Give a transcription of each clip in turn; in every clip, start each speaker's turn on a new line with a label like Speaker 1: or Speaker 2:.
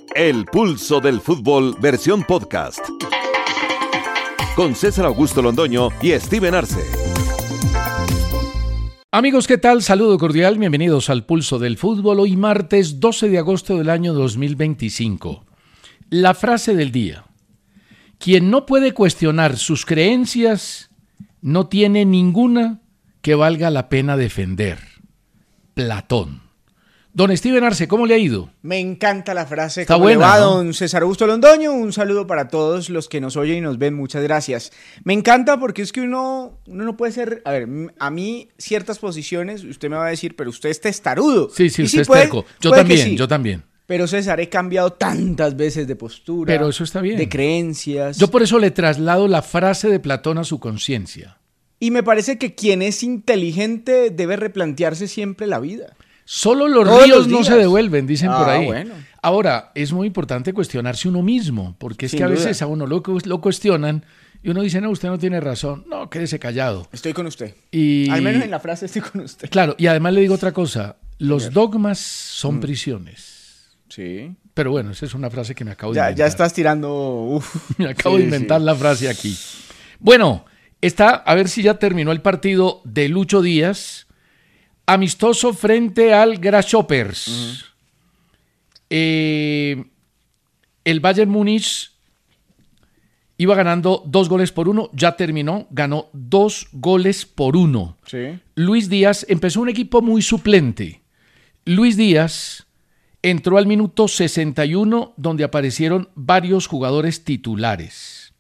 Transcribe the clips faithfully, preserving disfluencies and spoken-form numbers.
Speaker 1: El Pulso del Fútbol, versión podcast. Con César Augusto Londoño y Steven Arce.
Speaker 2: Amigos, ¿qué tal? Saludo cordial, bienvenidos al Pulso del Fútbol. Hoy martes doce de agosto del año dos mil veinticinco. La frase del día: quien no puede cuestionar sus creencias no tiene ninguna que valga la pena defender. Platón. Don Steven Arce, ¿cómo le ha ido?
Speaker 3: Me encanta la frase.
Speaker 2: Está
Speaker 3: ¿Cómo
Speaker 2: buena,
Speaker 3: le va,
Speaker 2: ¿no?
Speaker 3: don César Augusto Londoño? Un saludo para todos los que nos oyen y nos ven. Muchas gracias. Me encanta porque es que uno, uno no puede ser... A ver, a mí ciertas posiciones, usted me va a decir, pero usted es testarudo.
Speaker 2: Sí, sí,
Speaker 3: y
Speaker 2: usted
Speaker 3: sí
Speaker 2: es
Speaker 3: puede,
Speaker 2: terco. Yo
Speaker 3: puede que
Speaker 2: también,
Speaker 3: sí.
Speaker 2: yo también.
Speaker 3: Pero César, he cambiado tantas veces de postura.
Speaker 2: Pero eso está bien.
Speaker 3: De creencias.
Speaker 2: Yo por eso le traslado la frase de Platón a su conciencia.
Speaker 3: Y me parece que quien es inteligente debe replantearse siempre la vida.
Speaker 2: Solo los
Speaker 3: Todos
Speaker 2: ríos
Speaker 3: los
Speaker 2: no
Speaker 3: días.
Speaker 2: se devuelven, dicen
Speaker 3: Ah,
Speaker 2: por ahí.
Speaker 3: bueno.
Speaker 2: Ahora, es muy importante cuestionarse uno mismo, porque es
Speaker 3: Sin
Speaker 2: que a
Speaker 3: duda.
Speaker 2: veces a uno lo, lo cuestionan y uno dice, no, usted no tiene razón. No, quédese callado.
Speaker 3: Estoy con usted.
Speaker 2: Y,
Speaker 3: Al menos en la frase estoy con usted.
Speaker 2: Claro, y además le digo otra cosa. Los
Speaker 3: Señor.
Speaker 2: dogmas son mm. prisiones.
Speaker 3: Sí.
Speaker 2: Pero bueno, esa es una frase que me acabo de
Speaker 3: Ya,
Speaker 2: inventar.
Speaker 3: ya estás tirando... Uf.
Speaker 2: Me acabo
Speaker 3: Sí,
Speaker 2: de inventar
Speaker 3: sí.
Speaker 2: la frase aquí. Bueno, está, a ver si ya terminó el partido de Lucho Díaz. Amistoso frente al Grasshoppers. Uh-huh. Eh, el Bayern Múnich iba ganando dos goles por uno, ya terminó, ganó dos goles por uno.
Speaker 3: Sí.
Speaker 2: Luis Díaz empezó un equipo muy suplente. Luis Díaz entró al minuto sesenta y uno, donde aparecieron varios jugadores titulares.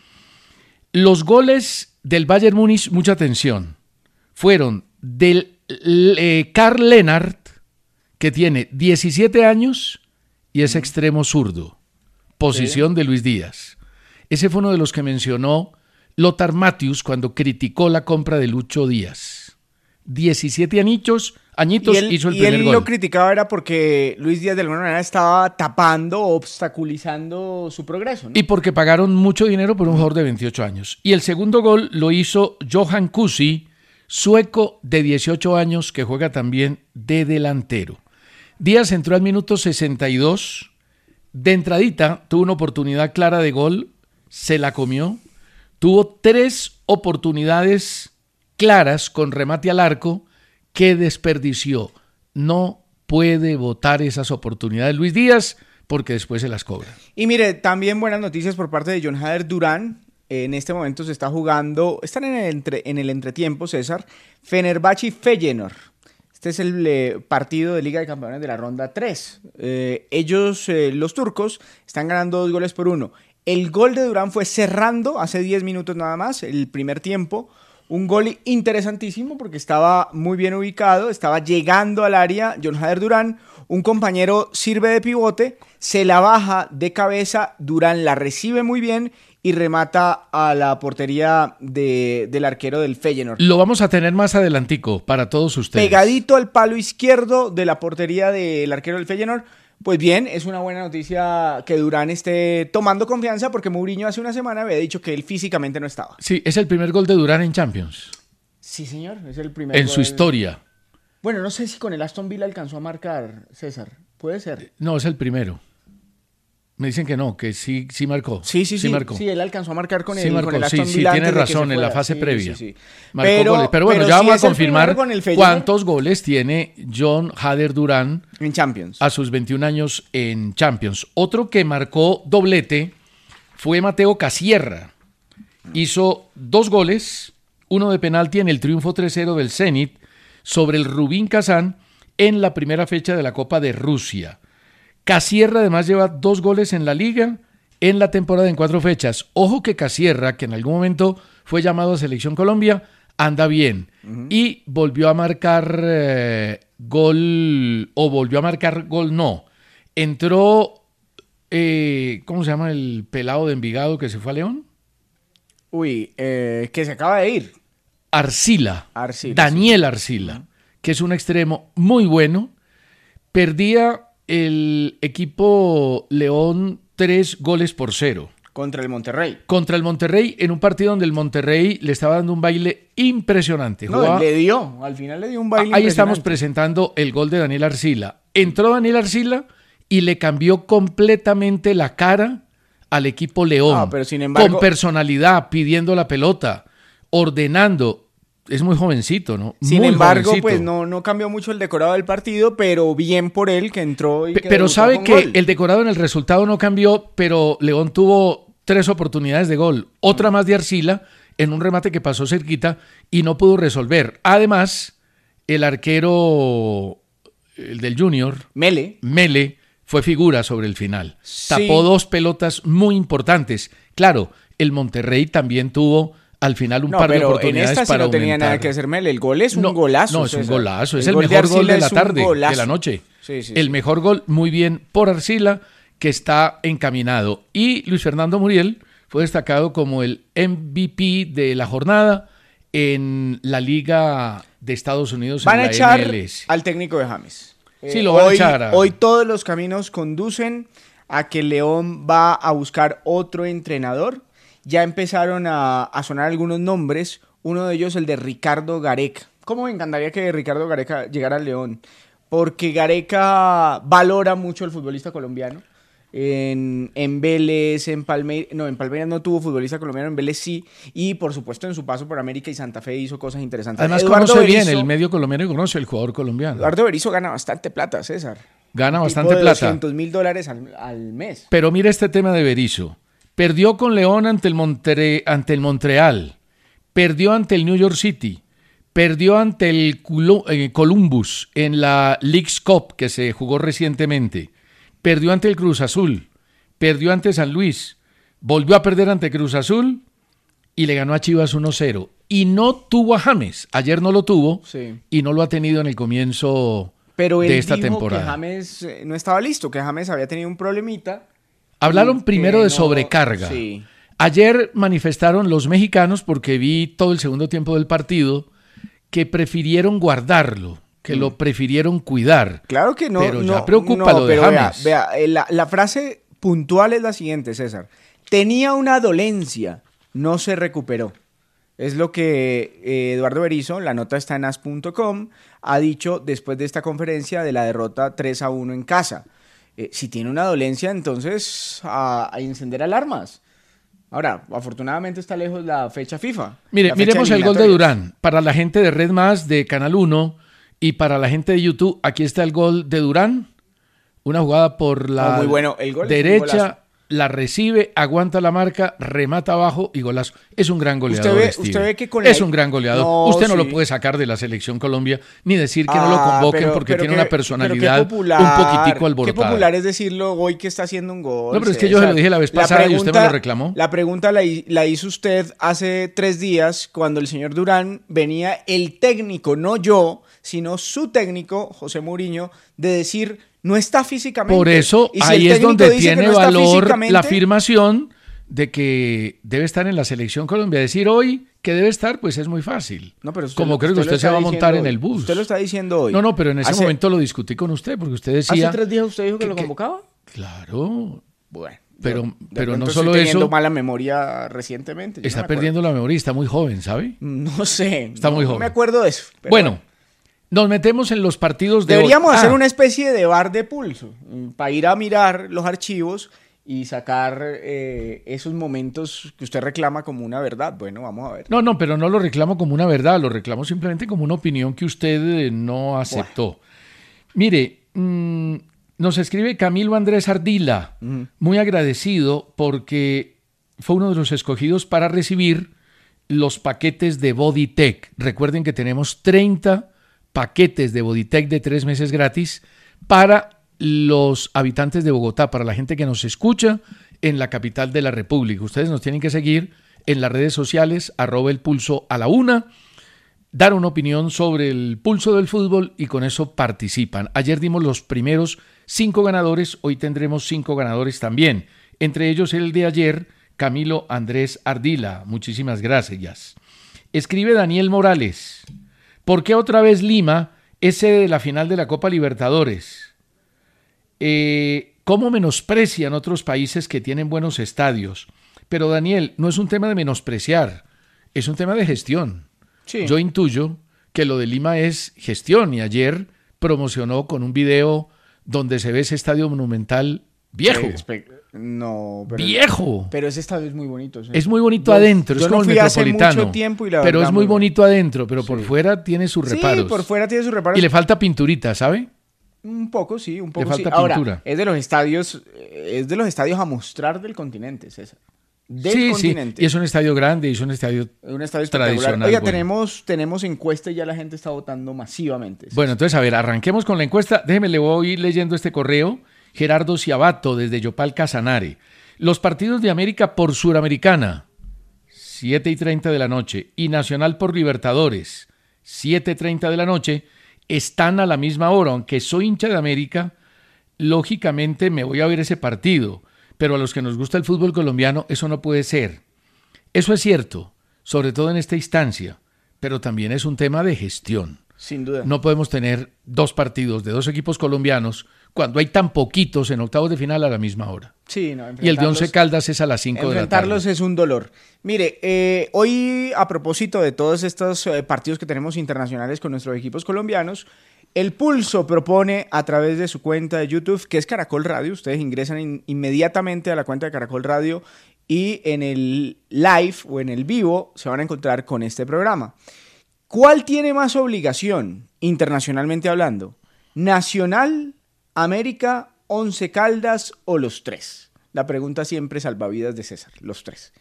Speaker 2: Los goles del Bayern Múnich, mucha atención, fueron del Eh, Karl Lennart, que tiene diecisiete años y es extremo zurdo, posición sí. de Luis Díaz. Ese fue uno de los que mencionó Lothar Matthäus cuando criticó la compra de Lucho Díaz. diecisiete añitos, añitos
Speaker 3: y él,
Speaker 2: hizo el
Speaker 3: y
Speaker 2: primer
Speaker 3: él
Speaker 2: gol.
Speaker 3: Lo criticaba era porque Luis Díaz de alguna manera estaba tapando, obstaculizando su progreso, ¿no?
Speaker 2: Y porque pagaron mucho dinero por un jugador de veintiocho años. Y el segundo gol lo hizo Johan Kusi, sueco de dieciocho años, que juega también de delantero. Díaz entró al minuto sesenta y dos, de entradita tuvo una oportunidad clara de gol, se la comió, tuvo tres oportunidades claras con remate al arco que desperdició. No puede botar esas oportunidades Luis Díaz porque después se las cobra.
Speaker 3: Y mire, también buenas noticias por parte de Jon Hader Durán. En este momento se está jugando, están en el, entre, en el entretiempo, César, Fenerbahçe y Feyenoord. Este es el eh, partido de Liga de Campeones de la ronda tres. Eh, ellos, eh, los turcos, están ganando dos goles por uno. El gol de Durán fue cerrando hace diez minutos nada más, el primer tiempo. Un gol interesantísimo porque estaba muy bien ubicado, estaba llegando al área Jon Hader Durán. Un compañero sirve de pivote, se la baja de cabeza, Durán la recibe muy bien y remata a la portería de, del arquero del Feyenoord.
Speaker 2: Lo vamos a tener más adelantico para todos ustedes.
Speaker 3: Pegadito al palo izquierdo de la portería del arquero del Feyenoord. Pues bien, es una buena noticia que Durán esté tomando confianza porque Mourinho hace una semana había dicho que él físicamente no estaba.
Speaker 2: Sí, es el primer gol de Durán en Champions.
Speaker 3: Sí, señor, es el primer
Speaker 2: En
Speaker 3: gol.
Speaker 2: su historia.
Speaker 3: Bueno, no sé si con el Aston Villa alcanzó a marcar, César. Puede ser.
Speaker 2: No, es el primero. Me dicen que no, que sí, sí marcó.
Speaker 3: Sí, sí, sí.
Speaker 2: marcó.
Speaker 3: Sí, él alcanzó a marcar con el,
Speaker 2: sí marcó,
Speaker 3: con el Aston
Speaker 2: sí,
Speaker 3: Villa.
Speaker 2: Sí, tiene
Speaker 3: antes de que
Speaker 2: razón,
Speaker 3: se
Speaker 2: en la
Speaker 3: fuera.
Speaker 2: fase
Speaker 3: sí,
Speaker 2: previa.
Speaker 3: Sí, sí.
Speaker 2: Marcó
Speaker 3: pero,
Speaker 2: goles. Pero bueno,
Speaker 3: pero
Speaker 2: ya
Speaker 3: sí
Speaker 2: vamos
Speaker 3: es
Speaker 2: a
Speaker 3: el
Speaker 2: confirmar
Speaker 3: primero con el Feyenoord
Speaker 2: cuántos goles tiene Jon Hader Durán
Speaker 3: en Champions
Speaker 2: a sus veintiún años en Champions. Otro que marcó doblete fue Mateo Casierra. Hizo dos goles, uno de penalti en el triunfo tres cero del Zenit sobre el Rubin Kazán en la primera fecha de la Copa de Rusia. Casierra además lleva dos goles en la Liga en la temporada en cuatro fechas. Ojo que Casierra, que en algún momento fue llamado a Selección Colombia, anda bien. Uh-huh. Y volvió a marcar eh, gol, o volvió a marcar gol, no. Entró, eh, ¿cómo se llama el pelado de Envigado que se fue a León?
Speaker 3: Uy, eh, que se acaba de ir.
Speaker 2: Arcila,
Speaker 3: Arcila
Speaker 2: Daniel
Speaker 3: sí.
Speaker 2: Arcila, uh-huh. que es un extremo muy bueno. Perdía el equipo León tres goles por cero.
Speaker 3: Contra el Monterrey.
Speaker 2: Contra el Monterrey, en un partido donde el Monterrey le estaba dando un baile impresionante.
Speaker 3: No,
Speaker 2: Jugaba...
Speaker 3: le dio, al final le dio un baile
Speaker 2: Ahí
Speaker 3: impresionante.
Speaker 2: estamos presentando el gol de Daniel Arcila. Entró Daniel Arcila y le cambió completamente la cara al equipo León.
Speaker 3: Ah, pero sin embargo...
Speaker 2: Con personalidad, pidiendo la pelota, ordenando. Es muy jovencito, ¿no?
Speaker 3: Sin
Speaker 2: muy
Speaker 3: embargo,
Speaker 2: jovencito.
Speaker 3: pues no, no cambió mucho el decorado del partido, pero bien por él que entró y
Speaker 2: P-
Speaker 3: que
Speaker 2: Pero
Speaker 3: debutó
Speaker 2: sabe
Speaker 3: con
Speaker 2: que
Speaker 3: gol.
Speaker 2: el decorado en el resultado no cambió, pero León tuvo tres oportunidades de gol. Otra más de Arcila en un remate que pasó cerquita y no pudo resolver. Además, el arquero, el del Junior,
Speaker 3: Mele.
Speaker 2: Mele, fue figura sobre el final.
Speaker 3: Sí.
Speaker 2: Tapó dos pelotas muy importantes. Claro, el Monterrey también tuvo al final un
Speaker 3: No,
Speaker 2: par de
Speaker 3: pero en
Speaker 2: oportunidades
Speaker 3: esta sí
Speaker 2: para
Speaker 3: no tenía
Speaker 2: aumentar.
Speaker 3: nada que hacer Mele. El gol es un
Speaker 2: No,
Speaker 3: golazo.
Speaker 2: No, es un
Speaker 3: César.
Speaker 2: golazo. Es
Speaker 3: el
Speaker 2: el,
Speaker 3: gol de
Speaker 2: mejor gol
Speaker 3: Arcila
Speaker 2: de la
Speaker 3: es un
Speaker 2: tarde, de
Speaker 3: golazo.
Speaker 2: la noche.
Speaker 3: Sí, sí,
Speaker 2: el
Speaker 3: sí.
Speaker 2: mejor gol, muy bien por Arcila, que está encaminado. Y Luis Fernando Muriel fue destacado como el M V P de la jornada en la Liga de Estados Unidos.
Speaker 3: Van
Speaker 2: en
Speaker 3: a
Speaker 2: la
Speaker 3: echar
Speaker 2: M L S.
Speaker 3: al técnico de James.
Speaker 2: Sí, lo van a
Speaker 3: hoy,
Speaker 2: echar a-
Speaker 3: Hoy todos los caminos conducen a que León va a buscar otro entrenador. Ya empezaron a, a sonar algunos nombres. Uno de ellos el de Ricardo Gareca. ¿Cómo me encantaría que Ricardo Gareca llegara al León? Porque Gareca valora mucho al futbolista colombiano. En, en Vélez, en Palmeiras, no, en Palmeiras no tuvo futbolista colombiano, en Vélez sí, y por supuesto en su paso por América y Santa Fe hizo cosas interesantes.
Speaker 2: Además
Speaker 3: Eduardo
Speaker 2: conoce bien
Speaker 3: Berizzo-
Speaker 2: el medio colombiano y conoce el jugador colombiano.
Speaker 3: Eduardo Berizzo gana bastante plata, César.
Speaker 2: Gana
Speaker 3: Tipo
Speaker 2: bastante
Speaker 3: de
Speaker 2: plata.
Speaker 3: doscientos mil dólares al, al mes.
Speaker 2: Pero mira este tema de Berizzo. Perdió con León ante el, Montere- ante el Montreal. Perdió ante el New York City. Perdió ante el Culo- eh, Columbus en la Leagues Cup que se jugó recientemente. Perdió ante el Cruz Azul. Perdió ante San Luis. Volvió a perder ante Cruz Azul y le ganó a Chivas uno cero. Y no tuvo a James. Ayer no lo tuvo
Speaker 3: Sí.
Speaker 2: y no lo ha tenido en el comienzo
Speaker 3: Pero él
Speaker 2: de esta
Speaker 3: dijo
Speaker 2: temporada.
Speaker 3: que James eh, no estaba listo, que James había tenido un problemita.
Speaker 2: Hablaron
Speaker 3: y
Speaker 2: primero
Speaker 3: que
Speaker 2: de
Speaker 3: no-
Speaker 2: sobrecarga.
Speaker 3: Sí.
Speaker 2: Ayer manifestaron los mexicanos, porque vi todo el segundo tiempo del partido, que prefirieron guardarlo, que lo prefirieron cuidar.
Speaker 3: Claro que no.
Speaker 2: Pero ya
Speaker 3: no,
Speaker 2: preocupa
Speaker 3: no,
Speaker 2: lo de
Speaker 3: pero vea,
Speaker 2: James.
Speaker 3: vea, eh, la, la frase puntual es la siguiente, César. Tenía una dolencia, no se recuperó. Es lo que eh, Eduardo Berizzo, la nota está en as punto com, ha dicho después de esta conferencia de la derrota tres a uno en casa. Eh, si tiene una dolencia, entonces a, a encender alarmas. Ahora, afortunadamente está lejos la fecha FIFA.
Speaker 2: Mire,
Speaker 3: la fecha
Speaker 2: miremos el gol de
Speaker 3: eliminatorias.
Speaker 2: Durán. Para la gente de Red Más, de Canal uno, y para la gente de YouTube, aquí está el gol de Durán. Una jugada por la
Speaker 3: Oh, muy bueno. El gol es un
Speaker 2: derecha,
Speaker 3: golazo.
Speaker 2: la recibe, aguanta la marca, remata abajo y golazo. Es un gran goleador.
Speaker 3: Usted ve-
Speaker 2: Steve.
Speaker 3: usted ve que con
Speaker 2: es
Speaker 3: la-
Speaker 2: un gran goleador.
Speaker 3: No,
Speaker 2: usted no lo
Speaker 3: sí.
Speaker 2: puede sacar de la selección Colombia, ni decir que no lo
Speaker 3: Ah,
Speaker 2: convoquen
Speaker 3: pero-
Speaker 2: porque
Speaker 3: pero
Speaker 2: tiene
Speaker 3: qué-
Speaker 2: una personalidad
Speaker 3: pero qué popular,
Speaker 2: un poquitico alborotada.
Speaker 3: Qué popular es decirlo hoy que está haciendo un gol.
Speaker 2: No, pero es que yo se lo dije la vez pasada y usted me lo reclamó.
Speaker 3: La pregunta la, hi- la hizo usted hace tres días cuando el señor Durán venía el técnico, no yo, sino su técnico, José Mourinho, de decir no está físicamente.
Speaker 2: Por eso
Speaker 3: Y si
Speaker 2: ahí
Speaker 3: el
Speaker 2: es
Speaker 3: técnico
Speaker 2: donde
Speaker 3: dice que
Speaker 2: tiene
Speaker 3: no está
Speaker 2: valor
Speaker 3: físicamente,
Speaker 2: la afirmación de que debe estar en la selección Colombia. Decir hoy que debe estar, pues es muy fácil.
Speaker 3: No, pero usted
Speaker 2: Como
Speaker 3: lo-
Speaker 2: creo que
Speaker 3: lo
Speaker 2: usted se
Speaker 3: está
Speaker 2: va a montar
Speaker 3: diciendo
Speaker 2: en el
Speaker 3: hoy.
Speaker 2: bus.
Speaker 3: Usted lo está diciendo hoy.
Speaker 2: No, no, pero en ese
Speaker 3: Hace-
Speaker 2: momento lo discutí con usted porque usted decía...
Speaker 3: ¿Hace tres días usted dijo que,
Speaker 2: que-
Speaker 3: lo
Speaker 2: que-
Speaker 3: convocaba?
Speaker 2: Claro,
Speaker 3: Bueno.
Speaker 2: Pero-
Speaker 3: yo de
Speaker 2: pero no
Speaker 3: pronto
Speaker 2: solo
Speaker 3: estoy teniendo
Speaker 2: eso-
Speaker 3: mala memoria recientemente. yo
Speaker 2: está
Speaker 3: no me acuerdo.
Speaker 2: perdiendo la memoria, está muy joven, ¿sabe?
Speaker 3: No sé.
Speaker 2: Está
Speaker 3: no,
Speaker 2: muy
Speaker 3: No
Speaker 2: joven.
Speaker 3: me acuerdo de eso. pero
Speaker 2: Bueno, nos metemos en los partidos de
Speaker 3: deberíamos
Speaker 2: hoy.
Speaker 3: hacer
Speaker 2: Ah,
Speaker 3: una especie de bar de pulso para ir a mirar los archivos y sacar eh, esos momentos que usted reclama como una verdad. Bueno, vamos a ver.
Speaker 2: No, no, pero no lo reclamo como una verdad, lo reclamo simplemente como una opinión que usted eh, no aceptó. Mire, mm, nos escribe Camilo Andrés Ardila,
Speaker 3: Ujú.
Speaker 2: muy agradecido porque fue uno de los escogidos para recibir los paquetes de Bodytech. Recuerden que tenemos treinta paquetes de Bodytech de tres meses gratis para los habitantes de Bogotá, para la gente que nos escucha en la capital de la República. Ustedes nos tienen que seguir en las redes sociales, arroba el pulso a la una, dar una opinión sobre el pulso del fútbol y con eso participan. Ayer dimos los primeros cinco ganadores, hoy tendremos cinco ganadores también. Entre ellos el de ayer, Camilo Andrés Ardila. Muchísimas gracias. Escribe Daniel Morales. ¿Por qué otra vez Lima es sede de la final de la Copa Libertadores? Eh, ¿Cómo menosprecian otros países que tienen buenos estadios? Pero Daniel, no es un tema de menospreciar, es un tema de gestión.
Speaker 3: Sí.
Speaker 2: Yo intuyo que lo de Lima es gestión y ayer promocionó con un video donde se ve ese estadio monumental viejo.
Speaker 3: Espe- No, pero,
Speaker 2: ¡Viejo!
Speaker 3: Pero ese estadio es muy bonito. ¿sí?
Speaker 2: Es muy bonito
Speaker 3: Yo-
Speaker 2: adentro,
Speaker 3: yo
Speaker 2: es como
Speaker 3: no
Speaker 2: el
Speaker 3: fui hace
Speaker 2: Metropolitano.
Speaker 3: mucho tiempo y la
Speaker 2: pero
Speaker 3: verdad,
Speaker 2: es muy
Speaker 3: muy
Speaker 2: bonito adentro, pero por
Speaker 3: Sí.
Speaker 2: fuera tiene sus reparos.
Speaker 3: Sí, por fuera tiene sus reparos.
Speaker 2: Y le falta pinturita, ¿sabe?
Speaker 3: Un poco, sí, un poco
Speaker 2: falta
Speaker 3: sí. Ahora,
Speaker 2: pintura.
Speaker 3: es de los estadios, eh, es de los estadios a mostrar del continente, César. Del
Speaker 2: sí,
Speaker 3: continente.
Speaker 2: sí. Y es un estadio grande y es un estadio
Speaker 3: Un estadio espectacular.
Speaker 2: tradicional.
Speaker 3: Oiga,
Speaker 2: bueno.
Speaker 3: tenemos, tenemos encuesta y ya la gente está votando masivamente. César.
Speaker 2: Bueno, entonces, a ver, arranquemos con la encuesta. Déjeme, le voy a ir leyendo este correo. Gerardo Ciabato, desde Yopal Casanare. Los partidos de América por Suramericana, siete y treinta de la noche, y Nacional por Libertadores, siete y treinta de la noche, están a la misma hora. Aunque soy hincha de América, lógicamente me voy a ver ese partido. Pero a los que nos gusta el fútbol colombiano, eso no puede ser. Eso es cierto, sobre todo en esta instancia, pero también es un tema de gestión.
Speaker 3: Sin duda.
Speaker 2: No podemos tener dos partidos de dos equipos colombianos cuando hay tan poquitos en octavos de final a la misma hora.
Speaker 3: Sí, no,
Speaker 2: Y el de Once
Speaker 3: enfrentarlos-
Speaker 2: Caldas es a las cinco de la tarde.
Speaker 3: Enfrentarlos es un dolor. Mire, eh, hoy a propósito de todos estos eh, partidos que tenemos internacionales con nuestros equipos colombianos, El Pulso propone a través de su cuenta de YouTube, que es Caracol Radio, ustedes ingresan in- inmediatamente a la cuenta de Caracol Radio y en el live o en el vivo se van a encontrar con este programa. ¿Cuál tiene más obligación, internacionalmente hablando? ¿Nacional, América, Once Caldas o los tres? La pregunta siempre salvavidas de César, los tres.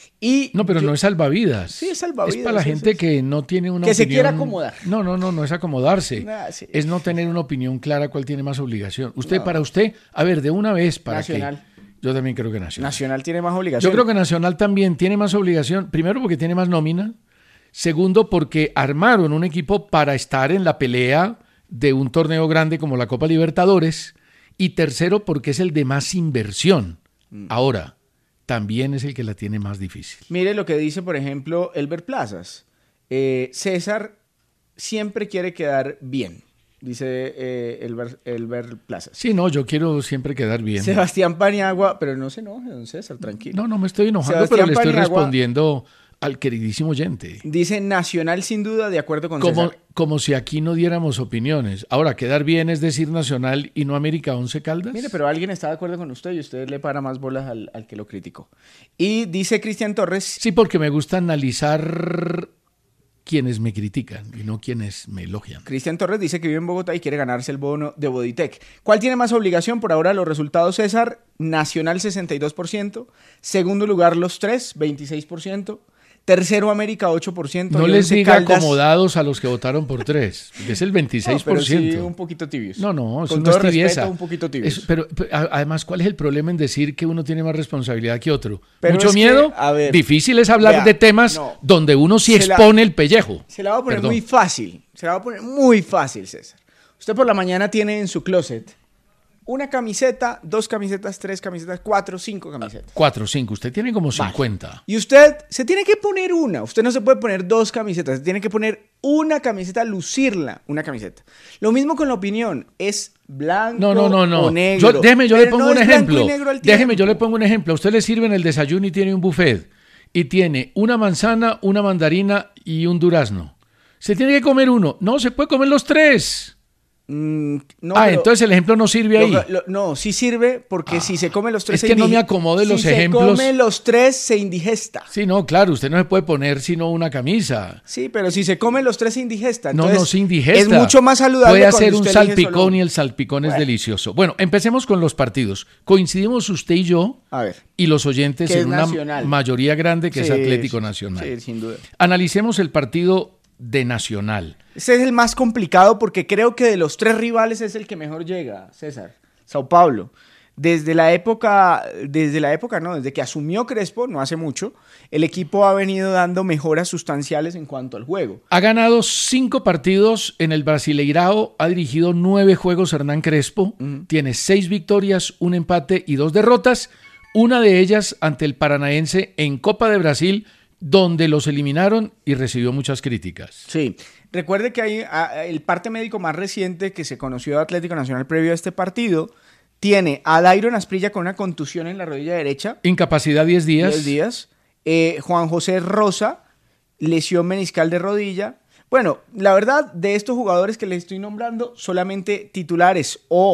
Speaker 3: Y
Speaker 2: No, pero
Speaker 3: yo-
Speaker 2: no es salvavidas.
Speaker 3: Sí, es salvavidas,
Speaker 2: Es para la
Speaker 3: sí,
Speaker 2: gente
Speaker 3: sí, sí.
Speaker 2: que no tiene una
Speaker 3: Que se
Speaker 2: opinión...
Speaker 3: quiera acomodar.
Speaker 2: No, no, no, no es acomodarse.
Speaker 3: Ah, sí.
Speaker 2: Es no tener una opinión clara cuál tiene más obligación. Usted,
Speaker 3: No.
Speaker 2: para usted, a ver, de una vez para
Speaker 3: Nacional.
Speaker 2: que... Yo también creo que Nacional.
Speaker 3: Nacional tiene más obligación.
Speaker 2: Yo creo que Nacional también tiene más obligación, primero porque tiene más nómina, segundo porque armaron un equipo para estar en la pelea de un torneo grande como la Copa Libertadores, y tercero porque es el de más inversión. Ahora, también es el que la tiene más difícil.
Speaker 3: Mire lo que dice, por ejemplo, Elber Plazas. Eh, César siempre quiere quedar bien, dice eh, Elber, Elber Plazas.
Speaker 2: Sí, no, yo quiero siempre quedar bien.
Speaker 3: Sebastián Paniagua, pero no se enoje, don César, tranquilo.
Speaker 2: No, no me estoy enojando,
Speaker 3: Sebastián
Speaker 2: pero le estoy
Speaker 3: Paniagua
Speaker 2: respondiendo al queridísimo oyente.
Speaker 3: Dice Nacional sin duda, de acuerdo con
Speaker 2: Como,
Speaker 3: César.
Speaker 2: como si aquí no diéramos opiniones. Ahora, quedar bien es decir Nacional y no América Once Caldas.
Speaker 3: Mire, pero alguien está de acuerdo con usted y usted le para más bolas al, al que lo criticó. Y dice Cristian Torres,
Speaker 2: Sí, porque me gusta analizar quienes me critican y no quienes me elogian.
Speaker 3: Cristian Torres dice que vive en Bogotá y quiere ganarse el bono de Bodytech. ¿Cuál tiene más obligación? Por ahora los resultados, César. Nacional sesenta y dos por ciento. Segundo lugar los tres, veintiséis por ciento. Tercero América ocho por ciento.
Speaker 2: No
Speaker 3: y
Speaker 2: les
Speaker 3: Once
Speaker 2: diga
Speaker 3: Caldas-
Speaker 2: acomodados a los que votaron por tres. Es el veintiséis por
Speaker 3: No, pero
Speaker 2: ciento.
Speaker 3: sí un poquito tibios.
Speaker 2: No, no, eso
Speaker 3: Con
Speaker 2: no
Speaker 3: todo
Speaker 2: es tibieza.
Speaker 3: respeto, un poquito tibios.
Speaker 2: Es- pero, pero, a- además, ¿cuál es el problema en decir que uno tiene más responsabilidad que otro?
Speaker 3: Pero
Speaker 2: ¿Mucho
Speaker 3: es que,
Speaker 2: miedo?
Speaker 3: a ver,
Speaker 2: Difícil es hablar
Speaker 3: vea,
Speaker 2: de temas
Speaker 3: no.
Speaker 2: donde uno sí
Speaker 3: Se la-
Speaker 2: expone el pellejo.
Speaker 3: Se la va a poner
Speaker 2: Perdón.
Speaker 3: muy fácil. Se la va a poner muy fácil, César. Usted por la mañana tiene en su closet una camiseta, dos camisetas, tres camisetas, cuatro, cinco camisetas.
Speaker 2: Cuatro, cinco. Usted tiene como
Speaker 3: Vale.
Speaker 2: cincuenta.
Speaker 3: Y usted se tiene que poner una. Usted no se puede poner dos camisetas. Se tiene que poner una camiseta, lucirla, una camiseta. Lo mismo con la opinión. Es blanco
Speaker 2: No, no, no, no.
Speaker 3: o negro.
Speaker 2: Yo, déjeme, yo le
Speaker 3: Pero
Speaker 2: pongo
Speaker 3: no
Speaker 2: un
Speaker 3: es blanco y
Speaker 2: ejemplo.
Speaker 3: negro al
Speaker 2: Déjeme, yo le
Speaker 3: tiempo.
Speaker 2: pongo un ejemplo. A usted le sirve en el desayuno y tiene un buffet. Y tiene una manzana, una mandarina y un durazno. Se tiene que comer uno. No, se puede comer los tres.
Speaker 3: Mm, no,
Speaker 2: ah,
Speaker 3: pero-
Speaker 2: entonces el ejemplo no sirve ahí.
Speaker 3: Lo- lo- no, sí sirve porque si se come los tres
Speaker 2: es
Speaker 3: se
Speaker 2: que no
Speaker 3: indige-
Speaker 2: me acomode los
Speaker 3: si
Speaker 2: ejemplos.
Speaker 3: Si se come los tres se indigesta.
Speaker 2: Sí, no, claro, usted no se puede poner sino una camisa.
Speaker 3: Sí, pero si se come los tres se indigesta.
Speaker 2: No,
Speaker 3: Entonces,
Speaker 2: no se indigesta.
Speaker 3: Es mucho más saludable.
Speaker 2: Puede
Speaker 3: cuando
Speaker 2: hacer un
Speaker 3: usted elige
Speaker 2: salpicón
Speaker 3: solo
Speaker 2: y
Speaker 3: uno.
Speaker 2: el salpicón es
Speaker 3: Bueno.
Speaker 2: delicioso. Bueno, empecemos con los partidos. Coincidimos usted y yo
Speaker 3: A ver.
Speaker 2: y los oyentes
Speaker 3: Que es
Speaker 2: en una
Speaker 3: Nacional.
Speaker 2: mayoría grande que es
Speaker 3: Sí,
Speaker 2: Atlético
Speaker 3: sí,
Speaker 2: Nacional.
Speaker 3: Sí, sin duda.
Speaker 2: Analicemos el partido de Nacional.
Speaker 3: Ese es el más complicado porque creo que de los tres rivales es el que mejor llega, César. Sao Paulo. Desde la época, desde la época, no, desde que asumió Crespo, no hace mucho, el equipo ha venido dando mejoras sustanciales en cuanto al juego.
Speaker 2: Ha ganado cinco partidos en el Brasileirao, ha dirigido nueve juegos Hernán Crespo,
Speaker 3: Ujú.
Speaker 2: tiene seis victorias, un empate y dos derrotas, una de ellas ante el Paranaense en Copa de Brasil, donde los eliminaron y recibió muchas críticas.
Speaker 3: Sí. Recuerde que hay a, el parte médico más reciente que se conoció de Atlético Nacional previo a este partido tiene a Dairon Asprilla con una contusión en la rodilla derecha,
Speaker 2: Incapacidad diez días.
Speaker 3: diez días. Eh, Juan José Rosa, lesión meniscal de rodilla. Bueno, la verdad, de estos jugadores que les estoy nombrando, solamente titulares o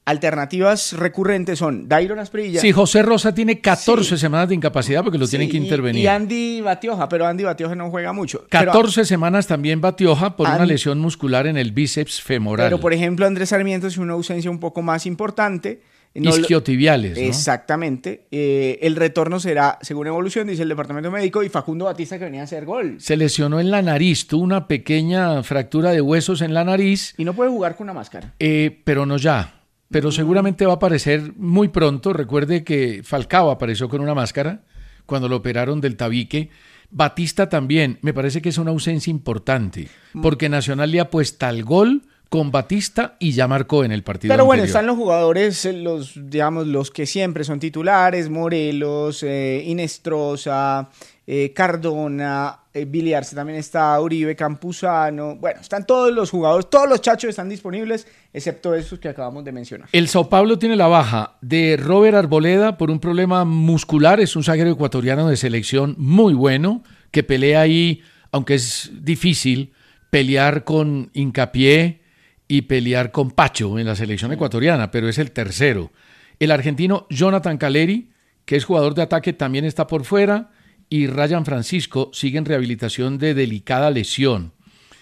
Speaker 3: alternativas recurrentes son Dairon Asprilla.
Speaker 2: Sí, José Rosa tiene catorce
Speaker 3: Sí.
Speaker 2: semanas de incapacidad porque lo
Speaker 3: Sí,
Speaker 2: tienen que
Speaker 3: y-
Speaker 2: intervenir.
Speaker 3: Y Andy Batioja, pero Andy Batioja no juega mucho.
Speaker 2: catorce semanas también Batioja por
Speaker 3: An-
Speaker 2: una lesión muscular en el bíceps femoral.
Speaker 3: Pero, por ejemplo, Andrés Sarmiento es una ausencia un poco más importante. No lo-
Speaker 2: Isquiotibiales, ¿no?
Speaker 3: Exactamente. Eh, el retorno será, según evolución, dice el departamento médico, y Facundo Batista, que venía a hacer gol.
Speaker 2: Se lesionó en la nariz, tuvo una pequeña fractura de huesos en la nariz,
Speaker 3: Y no puede jugar con una máscara.
Speaker 2: eh, pero no ya. Pero seguramente va a aparecer muy pronto. Recuerde que Falcao apareció con una máscara cuando lo operaron del tabique. Batista también. Me parece que es una ausencia importante porque Nacional le apuesta al gol con Batista y ya marcó en el partido
Speaker 3: Pero bueno,
Speaker 2: anterior.
Speaker 3: están los jugadores, eh, los, digamos, los que siempre son titulares: Morelos, eh, Inestrosa, eh, Cardona, eh, Billy Arce también está, Uribe, Campuzano. Bueno, están todos los jugadores, todos los chachos están disponibles, excepto esos que acabamos de mencionar.
Speaker 2: El Sao Paulo tiene la baja de Robert Arboleda por un problema muscular. Es un zaguero ecuatoriano de selección muy bueno que pelea ahí, aunque es difícil pelear con Hincapié y pelear con Pacho en la selección ecuatoriana, pero es el tercero. El argentino Jonathan Caleri, que es jugador de ataque, también está por fuera, y Ryan Francisco sigue en rehabilitación de delicada lesión.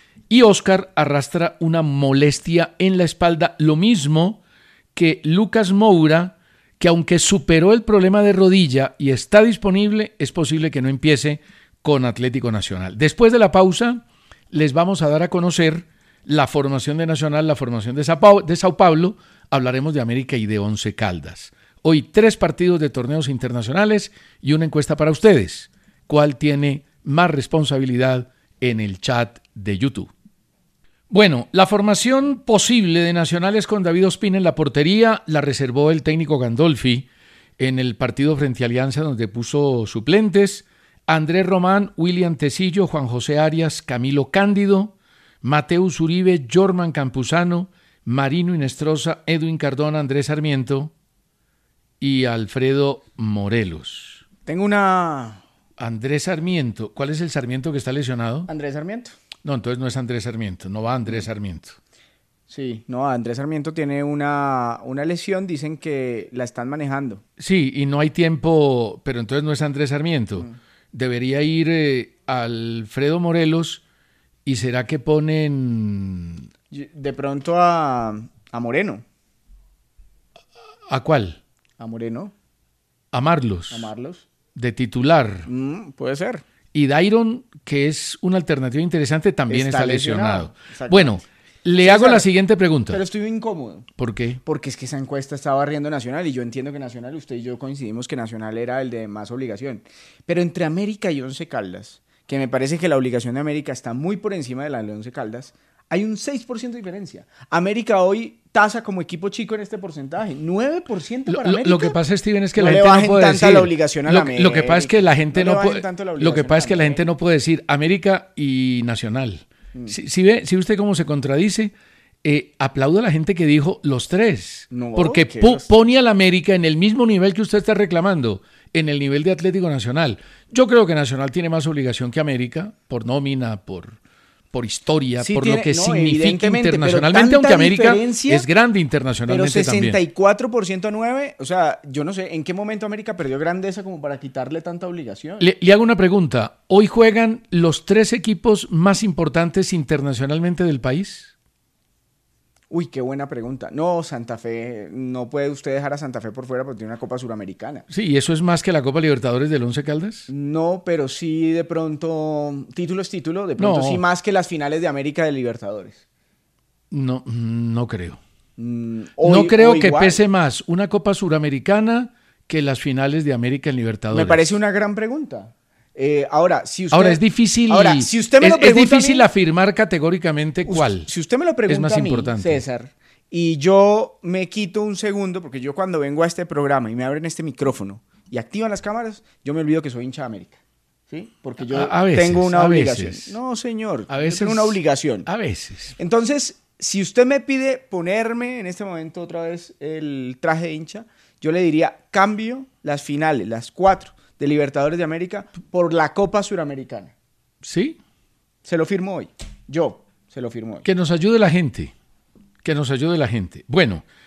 Speaker 2: Y Oscar arrastra una molestia en la espalda, lo mismo que Lucas Moura, que aunque superó el problema de rodilla y está disponible, es posible que no empiece con Atlético Nacional. Después de la pausa, les vamos a dar a conocer la formación de Nacional, la formación de Sao Paulo, de Sao Paulo. Hablaremos de América y de Once Caldas. Hoy tres partidos de torneos internacionales y una encuesta para ustedes. ¿Cuál tiene más responsabilidad en el chat de YouTube? Bueno, la formación posible de Nacional es con David Ospina en la portería. La reservó el técnico Gandolfi en el partido frente a Alianza, donde puso suplentes. Andrés Román, William Tecillo, Juan José Arias, Camilo Cándido, Mateus Uribe, Jorman Campuzano, Marino Inestrosa, Edwin Cardona, Andrés Sarmiento y Alfredo Morelos.
Speaker 3: Tengo una...
Speaker 2: Andrés Sarmiento, ¿cuál es el Sarmiento que está lesionado?
Speaker 3: Andrés Sarmiento.
Speaker 2: No, entonces no es Andrés Sarmiento, no va Andrés Sarmiento.
Speaker 3: Sí, no, Andrés Sarmiento tiene una, una lesión, dicen que la están manejando.
Speaker 2: Sí, y no hay tiempo, pero entonces no es Andrés Sarmiento. Mm. Debería ir eh, Alfredo Morelos, y será que ponen...
Speaker 3: De pronto a, a Moreno.
Speaker 2: ¿A cuál?
Speaker 3: A Moreno.
Speaker 2: A Marlos.
Speaker 3: A Marlos.
Speaker 2: De titular.
Speaker 3: Mm, puede ser.
Speaker 2: Y Dairon, que es una alternativa interesante, también está, está lesionado. lesionado. Bueno, le
Speaker 3: sí,
Speaker 2: hago
Speaker 3: claro,
Speaker 2: la siguiente pregunta.
Speaker 3: Pero estoy incómodo.
Speaker 2: ¿Por qué?
Speaker 3: Porque es que esa encuesta está barriendo Nacional y yo entiendo que Nacional, usted y yo coincidimos que Nacional era el de más obligación. Pero entre América y Once Caldas, que me parece que la obligación de América está muy por encima de la de Once Caldas, hay un seis por ciento de diferencia. América hoy tasa como equipo chico en este porcentaje, nueve por ciento para
Speaker 2: lo,
Speaker 3: América.
Speaker 2: Lo que pasa, Steven, es que
Speaker 3: no
Speaker 2: la
Speaker 3: le
Speaker 2: gente
Speaker 3: bajen
Speaker 2: no puede
Speaker 3: tanta
Speaker 2: decir
Speaker 3: la obligación a la
Speaker 2: lo,
Speaker 3: América.
Speaker 2: lo que pasa es que la gente
Speaker 3: no,
Speaker 2: no,
Speaker 3: no
Speaker 2: puede lo que pasa es que la gente no puede decir América y Nacional. Mm. Si, si ve, si usted cómo se contradice, eh, aplaudo a la gente que dijo los tres,
Speaker 3: no,
Speaker 2: porque po, pone a la América en el mismo nivel que usted está reclamando, en el nivel de Atlético Nacional. Yo creo que Nacional tiene más obligación que América, por nómina, por, por historia,
Speaker 3: sí,
Speaker 2: por
Speaker 3: tiene,
Speaker 2: lo que
Speaker 3: no,
Speaker 2: significa internacionalmente, aunque América es grande internacionalmente
Speaker 3: pero sesenta y cuatro por ciento
Speaker 2: también.
Speaker 3: a nueve, o sea, yo no sé en qué momento América perdió grandeza como para quitarle tanta obligación.
Speaker 2: Le, le hago una pregunta. ¿Hoy juegan los tres equipos más importantes internacionalmente del país?
Speaker 3: Uy, qué buena pregunta. No, Santa Fe, no puede usted dejar a Santa Fe por fuera porque tiene una Copa Suramericana.
Speaker 2: Sí, ¿y eso es más que la Copa Libertadores del Once Caldas?
Speaker 3: No, pero sí de pronto, título es título, de pronto
Speaker 2: no.
Speaker 3: sí más que las finales de América de Libertadores.
Speaker 2: No, no creo.
Speaker 3: Mm, hoy,
Speaker 2: no creo que igual. pese más una Copa Suramericana que las finales de América en Libertadores.
Speaker 3: Me parece una gran pregunta. Eh, ahora, si usted,
Speaker 2: ahora es difícil,
Speaker 3: ahora, si usted me
Speaker 2: es,
Speaker 3: lo pregunta
Speaker 2: es difícil
Speaker 3: a mí,
Speaker 2: afirmar categóricamente cuál.
Speaker 3: Si usted me lo pregunta
Speaker 2: es más
Speaker 3: a mí,
Speaker 2: importante.
Speaker 3: César, y yo me quito un segundo, porque yo cuando vengo a este programa y me abren este micrófono y activan las cámaras, yo me olvido que soy hincha de América. ¿Sí? Porque yo
Speaker 2: a, a veces,
Speaker 3: tengo una
Speaker 2: a
Speaker 3: obligación.
Speaker 2: Veces.
Speaker 3: No, señor.
Speaker 2: A veces,
Speaker 3: yo tengo una obligación.
Speaker 2: A veces.
Speaker 3: Entonces, si usted me pide ponerme en este momento otra vez el traje de hincha, yo le diría, cambio las finales, las cuatro de Libertadores de América por la Copa Suramericana.
Speaker 2: ¿Sí?
Speaker 3: Se lo firmo hoy. Yo se lo firmo hoy.
Speaker 2: Que nos ayude la gente. Que nos ayude la gente. Bueno,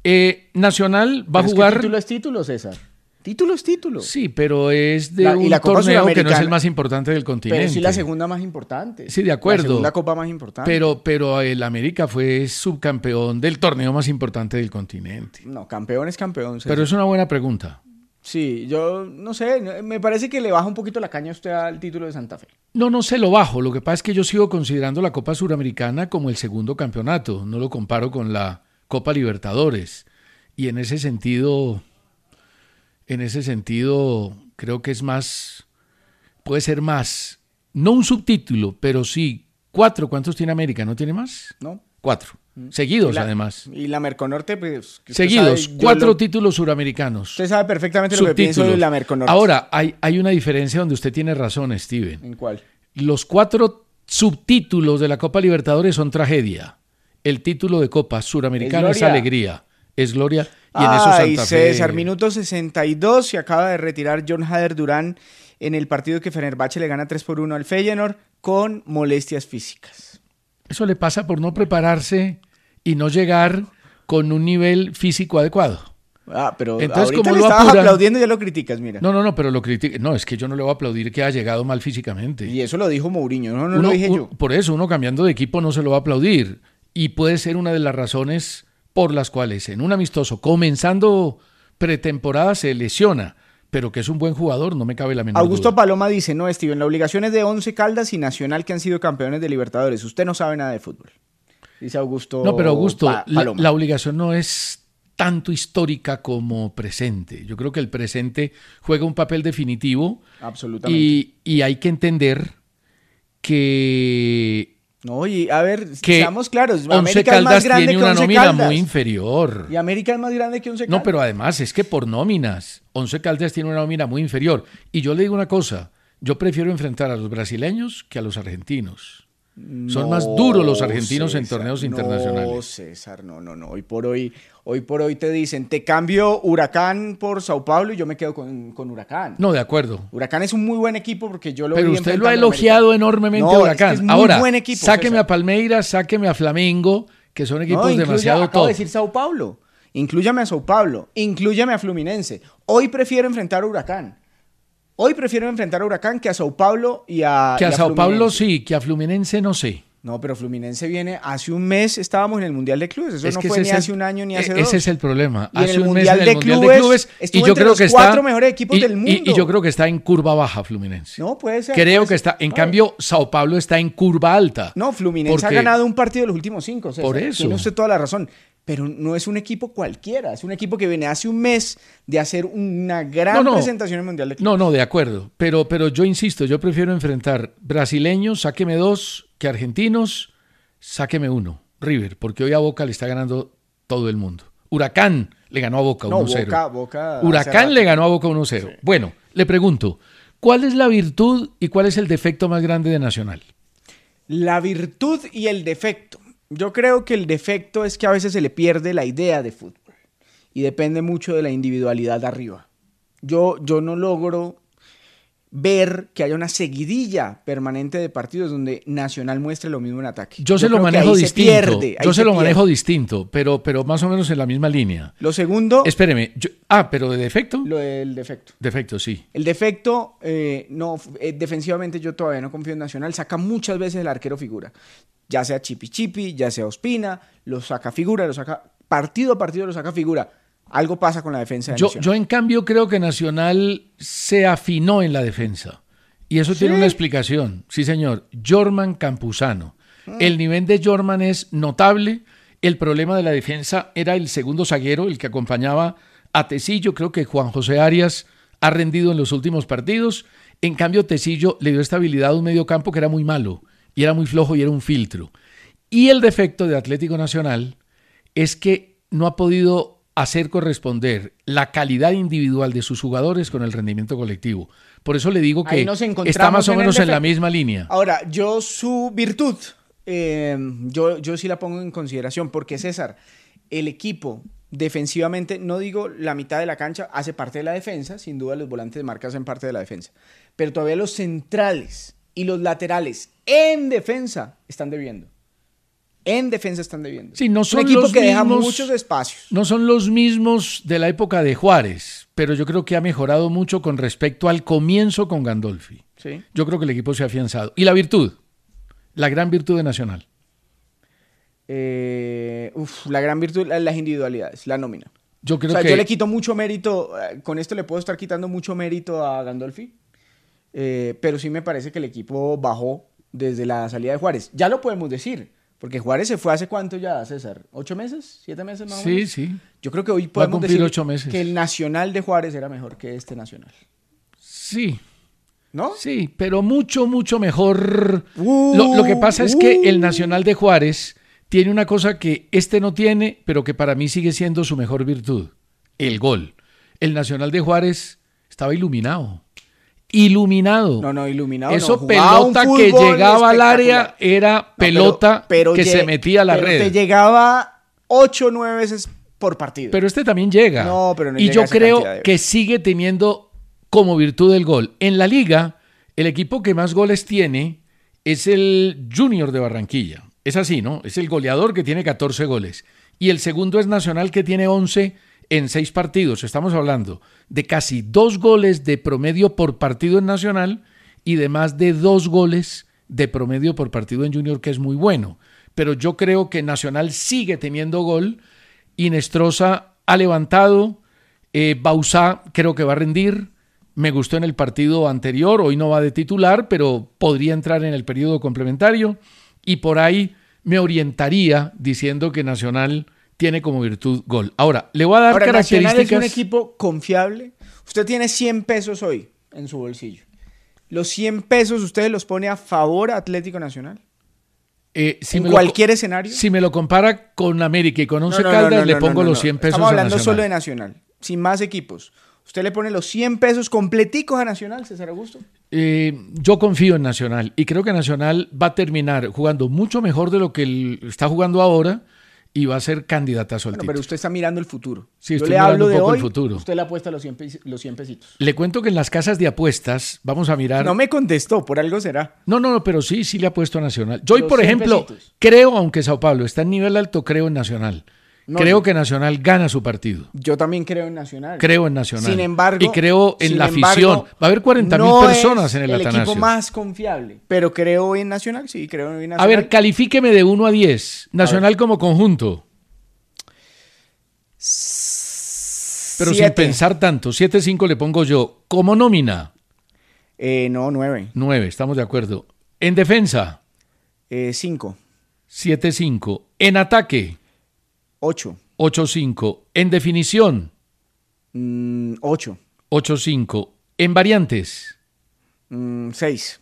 Speaker 2: Eh, Nacional va
Speaker 3: Pero
Speaker 2: a
Speaker 3: es
Speaker 2: jugar...
Speaker 3: que título es título, César. Título es título.
Speaker 2: Sí, pero es de
Speaker 3: La- y
Speaker 2: un
Speaker 3: la Copa
Speaker 2: torneo que no es el
Speaker 3: Suramericana-
Speaker 2: más importante del continente.
Speaker 3: Pero sí la segunda más importante.
Speaker 2: Sí, de acuerdo.
Speaker 3: La segunda copa más importante.
Speaker 2: Pero, pero el América fue subcampeón del torneo más importante del continente.
Speaker 3: No, campeón es campeón. César.
Speaker 2: Pero es una buena pregunta.
Speaker 3: Sí, yo no sé, me parece que le baja un poquito la caña a usted al título de Santa Fe.
Speaker 2: No, no se lo bajo. Lo que pasa es que yo sigo considerando la Copa Suramericana como el segundo campeonato. No lo comparo con la Copa Libertadores. Y en ese sentido, en ese sentido, creo que es más, puede ser más, no un subtítulo, pero sí, cuatro. ¿Cuántos tiene América? ¿No tiene más?
Speaker 3: ¿No?
Speaker 2: Cuatro. Seguidos,
Speaker 3: Y la-
Speaker 2: además.
Speaker 3: Y la Merconorte, pues... que usted
Speaker 2: Seguidos,
Speaker 3: sabe, yo
Speaker 2: cuatro
Speaker 3: lo-
Speaker 2: títulos suramericanos.
Speaker 3: Usted sabe perfectamente lo que pienso
Speaker 2: Subtítulos.
Speaker 3: de la Merconorte.
Speaker 2: Ahora, hay, hay una diferencia donde usted tiene razón, Steven.
Speaker 3: ¿En cuál?
Speaker 2: Los cuatro subtítulos de la Copa Libertadores son tragedia. El título de Copa Suramericana
Speaker 3: Es
Speaker 2: es,
Speaker 3: gloria.
Speaker 2: alegría. Es gloria. Y en eso
Speaker 3: Ay,
Speaker 2: Santa Fe...
Speaker 3: César, minuto sesenta y dos, se acaba de retirar John Hader Durán en el partido que Fenerbahce le gana tres por uno al Feyenoord con molestias físicas.
Speaker 2: Eso le pasa por no prepararse y no llegar con un nivel físico adecuado.
Speaker 3: Ah, pero
Speaker 2: Entonces,
Speaker 3: ahorita
Speaker 2: ¿cómo
Speaker 3: le
Speaker 2: lo
Speaker 3: estabas
Speaker 2: apuran?
Speaker 3: aplaudiendo y ya lo criticas, mira.
Speaker 2: No, no, no, pero lo critica. No, es que yo no le voy a aplaudir que haya llegado mal físicamente.
Speaker 3: Y eso lo dijo Mourinho, no, no
Speaker 2: Uno-
Speaker 3: lo dije
Speaker 2: un-
Speaker 3: yo.
Speaker 2: Por eso, uno cambiando de equipo no se lo va a aplaudir. Y puede ser una de las razones por las cuales en un amistoso, comenzando pretemporada, se lesiona. Pero que es un buen jugador, no me cabe la menor
Speaker 3: Augusto
Speaker 2: duda.
Speaker 3: Paloma dice, no, Steven, la obligación es de Once Caldas y Nacional que han sido campeones de Libertadores. Usted no sabe nada de fútbol. Dice Augusto
Speaker 2: No, pero Augusto,
Speaker 3: Pa-
Speaker 2: la,
Speaker 3: Paloma.
Speaker 2: la obligación no es tanto histórica como presente. Yo creo que el presente juega un papel definitivo
Speaker 3: Absolutamente.
Speaker 2: y, y hay que entender que
Speaker 3: No, y a ver,
Speaker 2: que
Speaker 3: seamos claros,
Speaker 2: Once
Speaker 3: América es más
Speaker 2: Caldas
Speaker 3: grande
Speaker 2: tiene
Speaker 3: que
Speaker 2: una
Speaker 3: Once
Speaker 2: nómina
Speaker 3: Caldas.
Speaker 2: muy inferior.
Speaker 3: Y América es más grande que Once Caldas.
Speaker 2: No, pero además es que por nóminas, Once Caldas tiene una nómina muy inferior. Y yo le digo una cosa, yo prefiero enfrentar a los brasileños que a los argentinos. Son más duros los argentinos en
Speaker 3: César,
Speaker 2: torneos
Speaker 3: No,
Speaker 2: internacionales.
Speaker 3: César, no, no, no. Hoy por hoy, hoy por hoy te dicen, te cambio Huracán por Sao Paulo y yo me quedo con, con Huracán.
Speaker 2: No, de acuerdo.
Speaker 3: Huracán es un muy buen equipo porque yo lo
Speaker 2: Pero
Speaker 3: vi
Speaker 2: usted lo ha
Speaker 3: enfrentando a
Speaker 2: elogiado
Speaker 3: América.
Speaker 2: enormemente
Speaker 3: No,
Speaker 2: a Huracán.
Speaker 3: es que es muy
Speaker 2: Ahora,
Speaker 3: buen equipo,
Speaker 2: sáqueme
Speaker 3: César.
Speaker 2: a Palmeiras, sáqueme a Flamengo, que son equipos
Speaker 3: No, incluya-
Speaker 2: demasiado
Speaker 3: acabo
Speaker 2: top.
Speaker 3: de decir Sao Paulo. Inclúyame a Sao Paulo. Inclúyame a Fluminense. Hoy prefiero enfrentar a Huracán. Hoy prefiero enfrentar a Huracán que a Sao Paulo y a
Speaker 2: Que a
Speaker 3: y
Speaker 2: Sao Paulo
Speaker 3: Fluminense.
Speaker 2: sí, que a Fluminense no sé.
Speaker 3: No, pero Fluminense viene, hace un mes estábamos en el Mundial de Clubes, eso
Speaker 2: Es
Speaker 3: no
Speaker 2: que
Speaker 3: fue
Speaker 2: ese
Speaker 3: ni
Speaker 2: es el-
Speaker 3: hace un año ni hace
Speaker 2: e-
Speaker 3: dos.
Speaker 2: Ese es el problema.
Speaker 3: Y en
Speaker 2: Hace
Speaker 3: el
Speaker 2: un
Speaker 3: Mundial
Speaker 2: mes en
Speaker 3: de
Speaker 2: el Mundial de
Speaker 3: Clubes
Speaker 2: Clubes
Speaker 3: estuvo
Speaker 2: y yo
Speaker 3: entre
Speaker 2: creo
Speaker 3: los
Speaker 2: que está
Speaker 3: cuatro mejores equipos
Speaker 2: y,
Speaker 3: del
Speaker 2: y-
Speaker 3: mundo.
Speaker 2: y yo creo que está en curva baja Fluminense.
Speaker 3: No, puede ser.
Speaker 2: Creo
Speaker 3: puede
Speaker 2: que
Speaker 3: ser.
Speaker 2: está, en
Speaker 3: No,
Speaker 2: cambio Sao Paulo está en curva alta.
Speaker 3: No, Fluminense
Speaker 2: Porque-
Speaker 3: ha ganado un partido de los últimos cinco. César.
Speaker 2: Por eso.
Speaker 3: Tiene usted toda la razón. Pero no es un equipo cualquiera. Es un equipo que viene hace un mes de hacer una gran
Speaker 2: No, no.
Speaker 3: presentación en el Mundial de Clubes.
Speaker 2: No, no, de acuerdo. Pero, pero yo insisto, yo prefiero enfrentar brasileños, sáqueme dos, que argentinos, sáqueme uno. River, porque hoy a Boca le está ganando todo el mundo. Huracán le ganó a Boca
Speaker 3: No,
Speaker 2: uno cero.
Speaker 3: Boca, Boca. hace
Speaker 2: Huracán
Speaker 3: rato.
Speaker 2: le ganó a Boca uno cero.
Speaker 3: Sí.
Speaker 2: Bueno, le pregunto, ¿cuál es la virtud y cuál es el defecto más grande de Nacional?
Speaker 3: La virtud y el defecto. Yo creo que el defecto es que a veces se le pierde la idea de fútbol y depende mucho de la individualidad de arriba. Yo, yo no logro ver que haya una seguidilla permanente de partidos donde Nacional muestre lo mismo en ataque.
Speaker 2: Yo se lo
Speaker 3: creo que
Speaker 2: manejo
Speaker 3: ahí se
Speaker 2: distinto.
Speaker 3: pierde, ahí
Speaker 2: Yo se,
Speaker 3: se
Speaker 2: lo
Speaker 3: pierde.
Speaker 2: manejo distinto, pero, pero más o menos en la misma línea.
Speaker 3: Lo segundo,
Speaker 2: Espéreme. yo- ah, pero de defecto.
Speaker 3: lo del defecto.
Speaker 2: Defecto, sí.
Speaker 3: El defecto, eh, no, eh, defensivamente yo todavía no confío en Nacional, saca muchas veces el arquero figura, ya sea Chipi Chipi, ya sea Ospina, lo saca figura, lo saca, partido a partido lo saca figura. Algo pasa con la defensa de
Speaker 2: Yo,
Speaker 3: Nacional.
Speaker 2: yo en cambio creo que Nacional se afinó en la defensa. Y eso tiene
Speaker 3: ¿Sí?
Speaker 2: una explicación. Sí, señor. Jorman Campuzano.
Speaker 3: Mm.
Speaker 2: El nivel de Jorman es notable. El problema de la defensa era el segundo zaguero, el que acompañaba a Tecillo. Creo que Juan José Arias ha rendido en los últimos partidos. En cambio, Tecillo le dio estabilidad a un medio campo que era muy malo. Y era muy flojo y era un filtro. Y el defecto de Atlético Nacional es que no ha podido hacer corresponder la calidad individual de sus jugadores con el rendimiento colectivo. Por eso le digo
Speaker 3: Ahí
Speaker 2: que
Speaker 3: nos encontramos
Speaker 2: está más o
Speaker 3: en el
Speaker 2: menos en la
Speaker 3: defecto.
Speaker 2: misma línea.
Speaker 3: Ahora, yo su virtud, eh, yo, yo sí la pongo en consideración, porque César, el equipo defensivamente, no digo la mitad de la cancha, hace parte de la defensa, sin duda los volantes de marca hacen parte de la defensa, pero todavía los centrales y los laterales en defensa están debiendo. En defensa están debiendo.
Speaker 2: Sí, no son
Speaker 3: un equipo
Speaker 2: los
Speaker 3: que deja
Speaker 2: mismos,
Speaker 3: muchos espacios.
Speaker 2: No son los mismos de la época de Juárez, pero yo creo que ha mejorado mucho con respecto al comienzo con Gandolfi.
Speaker 3: Sí.
Speaker 2: Yo creo que el equipo se ha afianzado. ¿Y la virtud? La gran virtud de Nacional.
Speaker 3: Eh, uf, la gran virtud, las individualidades, la nómina.
Speaker 2: Yo creo
Speaker 3: o sea,
Speaker 2: que
Speaker 3: yo le quito mucho mérito, con esto le puedo estar quitando mucho mérito a Gandolfi, eh, pero sí me parece que el equipo bajó desde la salida de Juárez. Ya lo podemos decir, porque Juárez se fue hace cuánto ya, César, ¿ocho meses? ¿Siete meses más o menos?
Speaker 2: Sí, sí.
Speaker 3: Yo creo que hoy
Speaker 2: Va a
Speaker 3: podemos
Speaker 2: cumplir
Speaker 3: decir
Speaker 2: ocho meses.
Speaker 3: que el Nacional de Juárez era mejor que este Nacional.
Speaker 2: Sí.
Speaker 3: ¿No?
Speaker 2: Sí, pero mucho, mucho mejor.
Speaker 3: Uh,
Speaker 2: lo, lo que pasa es
Speaker 3: uh.
Speaker 2: que el Nacional de Juárez tiene una cosa que este no tiene, pero que para mí sigue siendo su mejor virtud, el gol. El Nacional de Juárez estaba iluminado. Iluminado.
Speaker 3: No, no, iluminado.
Speaker 2: Eso
Speaker 3: no.
Speaker 2: pelota que llegaba al área era no, pelota pero, pero que se metía a la
Speaker 3: pero
Speaker 2: red.
Speaker 3: Te llegaba ocho o nueve veces por partido.
Speaker 2: Pero este también llega.
Speaker 3: No, pero no
Speaker 2: y
Speaker 3: llega
Speaker 2: yo
Speaker 3: esa
Speaker 2: creo
Speaker 3: de...
Speaker 2: que sigue teniendo como virtud el gol. En la liga, el equipo que más goles tiene es el Junior de Barranquilla. Es así, ¿no? Es el goleador que tiene catorce goles. Y el segundo es Nacional, que tiene once en seis partidos. Estamos hablando de casi dos goles de promedio por partido en Nacional y de más de dos goles de promedio por partido en Junior, que es muy bueno. Pero yo creo que Nacional sigue teniendo gol. Inestrosa ha levantado. Eh, Bauzá creo que va a rendir. Me gustó en el partido anterior. Hoy no va de titular, pero podría entrar en el periodo complementario. Y por ahí me orientaría diciendo que Nacional tiene como virtud gol. Ahora, le voy a dar
Speaker 3: Ahora,
Speaker 2: características.
Speaker 3: Nacional es un equipo confiable. Usted tiene cien pesos hoy en su bolsillo. ¿Los cien pesos usted los pone a favor a Atlético Nacional?
Speaker 2: Eh, si
Speaker 3: ¿En
Speaker 2: me
Speaker 3: cualquier
Speaker 2: lo,
Speaker 3: escenario?
Speaker 2: Si me lo compara con América y con Once
Speaker 3: no, no,
Speaker 2: Caldas,
Speaker 3: no, no,
Speaker 2: le
Speaker 3: no,
Speaker 2: pongo
Speaker 3: no, no,
Speaker 2: los
Speaker 3: no.
Speaker 2: cien pesos
Speaker 3: Estamos
Speaker 2: a
Speaker 3: hablando
Speaker 2: Nacional.
Speaker 3: solo de Nacional, sin más equipos. ¿Usted le pone los cien pesos completicos a Nacional, César Augusto?
Speaker 2: Eh, yo confío en Nacional y creo que Nacional va a terminar jugando mucho mejor de lo que él está jugando ahora y va a ser candidatazo al
Speaker 3: Bueno,
Speaker 2: título.
Speaker 3: pero usted está mirando el futuro.
Speaker 2: Sí,
Speaker 3: Yo
Speaker 2: estoy
Speaker 3: le
Speaker 2: mirando
Speaker 3: hablo
Speaker 2: un
Speaker 3: de
Speaker 2: poco
Speaker 3: hoy,
Speaker 2: el futuro.
Speaker 3: usted le apuesta los cien, los cien pesitos.
Speaker 2: Le cuento que en las casas de apuestas, vamos a mirar...
Speaker 3: No me contestó, por algo será.
Speaker 2: No, no, no, pero sí, sí le ha puesto a Nacional. Yo hoy,
Speaker 3: Los
Speaker 2: por
Speaker 3: cien
Speaker 2: ejemplo,
Speaker 3: pesitos.
Speaker 2: creo, aunque Sao Paulo está en nivel alto, creo en Nacional.
Speaker 3: No,
Speaker 2: creo
Speaker 3: no.
Speaker 2: que Nacional gana su partido.
Speaker 3: Yo también creo en Nacional.
Speaker 2: Creo en Nacional.
Speaker 3: Sin embargo,
Speaker 2: y creo en
Speaker 3: sin
Speaker 2: la
Speaker 3: embargo,
Speaker 2: afición. Va a haber cuarenta mil
Speaker 3: no
Speaker 2: personas
Speaker 3: es
Speaker 2: en el,
Speaker 3: el
Speaker 2: Atanasio.
Speaker 3: equipo más confiable, pero creo en Nacional, sí, creo en Nacional.
Speaker 2: A ver, califíqueme de uno a diez. Nacional como conjunto. Pero
Speaker 3: Siete.
Speaker 2: sin pensar tanto. siete cinco le pongo yo. Como nómina,
Speaker 3: Eh, no, nueve.
Speaker 2: nueve, estamos de acuerdo. En defensa,
Speaker 3: Eh, cinco.
Speaker 2: siete cinco. En ataque,
Speaker 3: Ocho.
Speaker 2: ocho cinco. En definición,
Speaker 3: Mm, ocho.
Speaker 2: ocho cinco. En variantes,
Speaker 3: Mm, seis.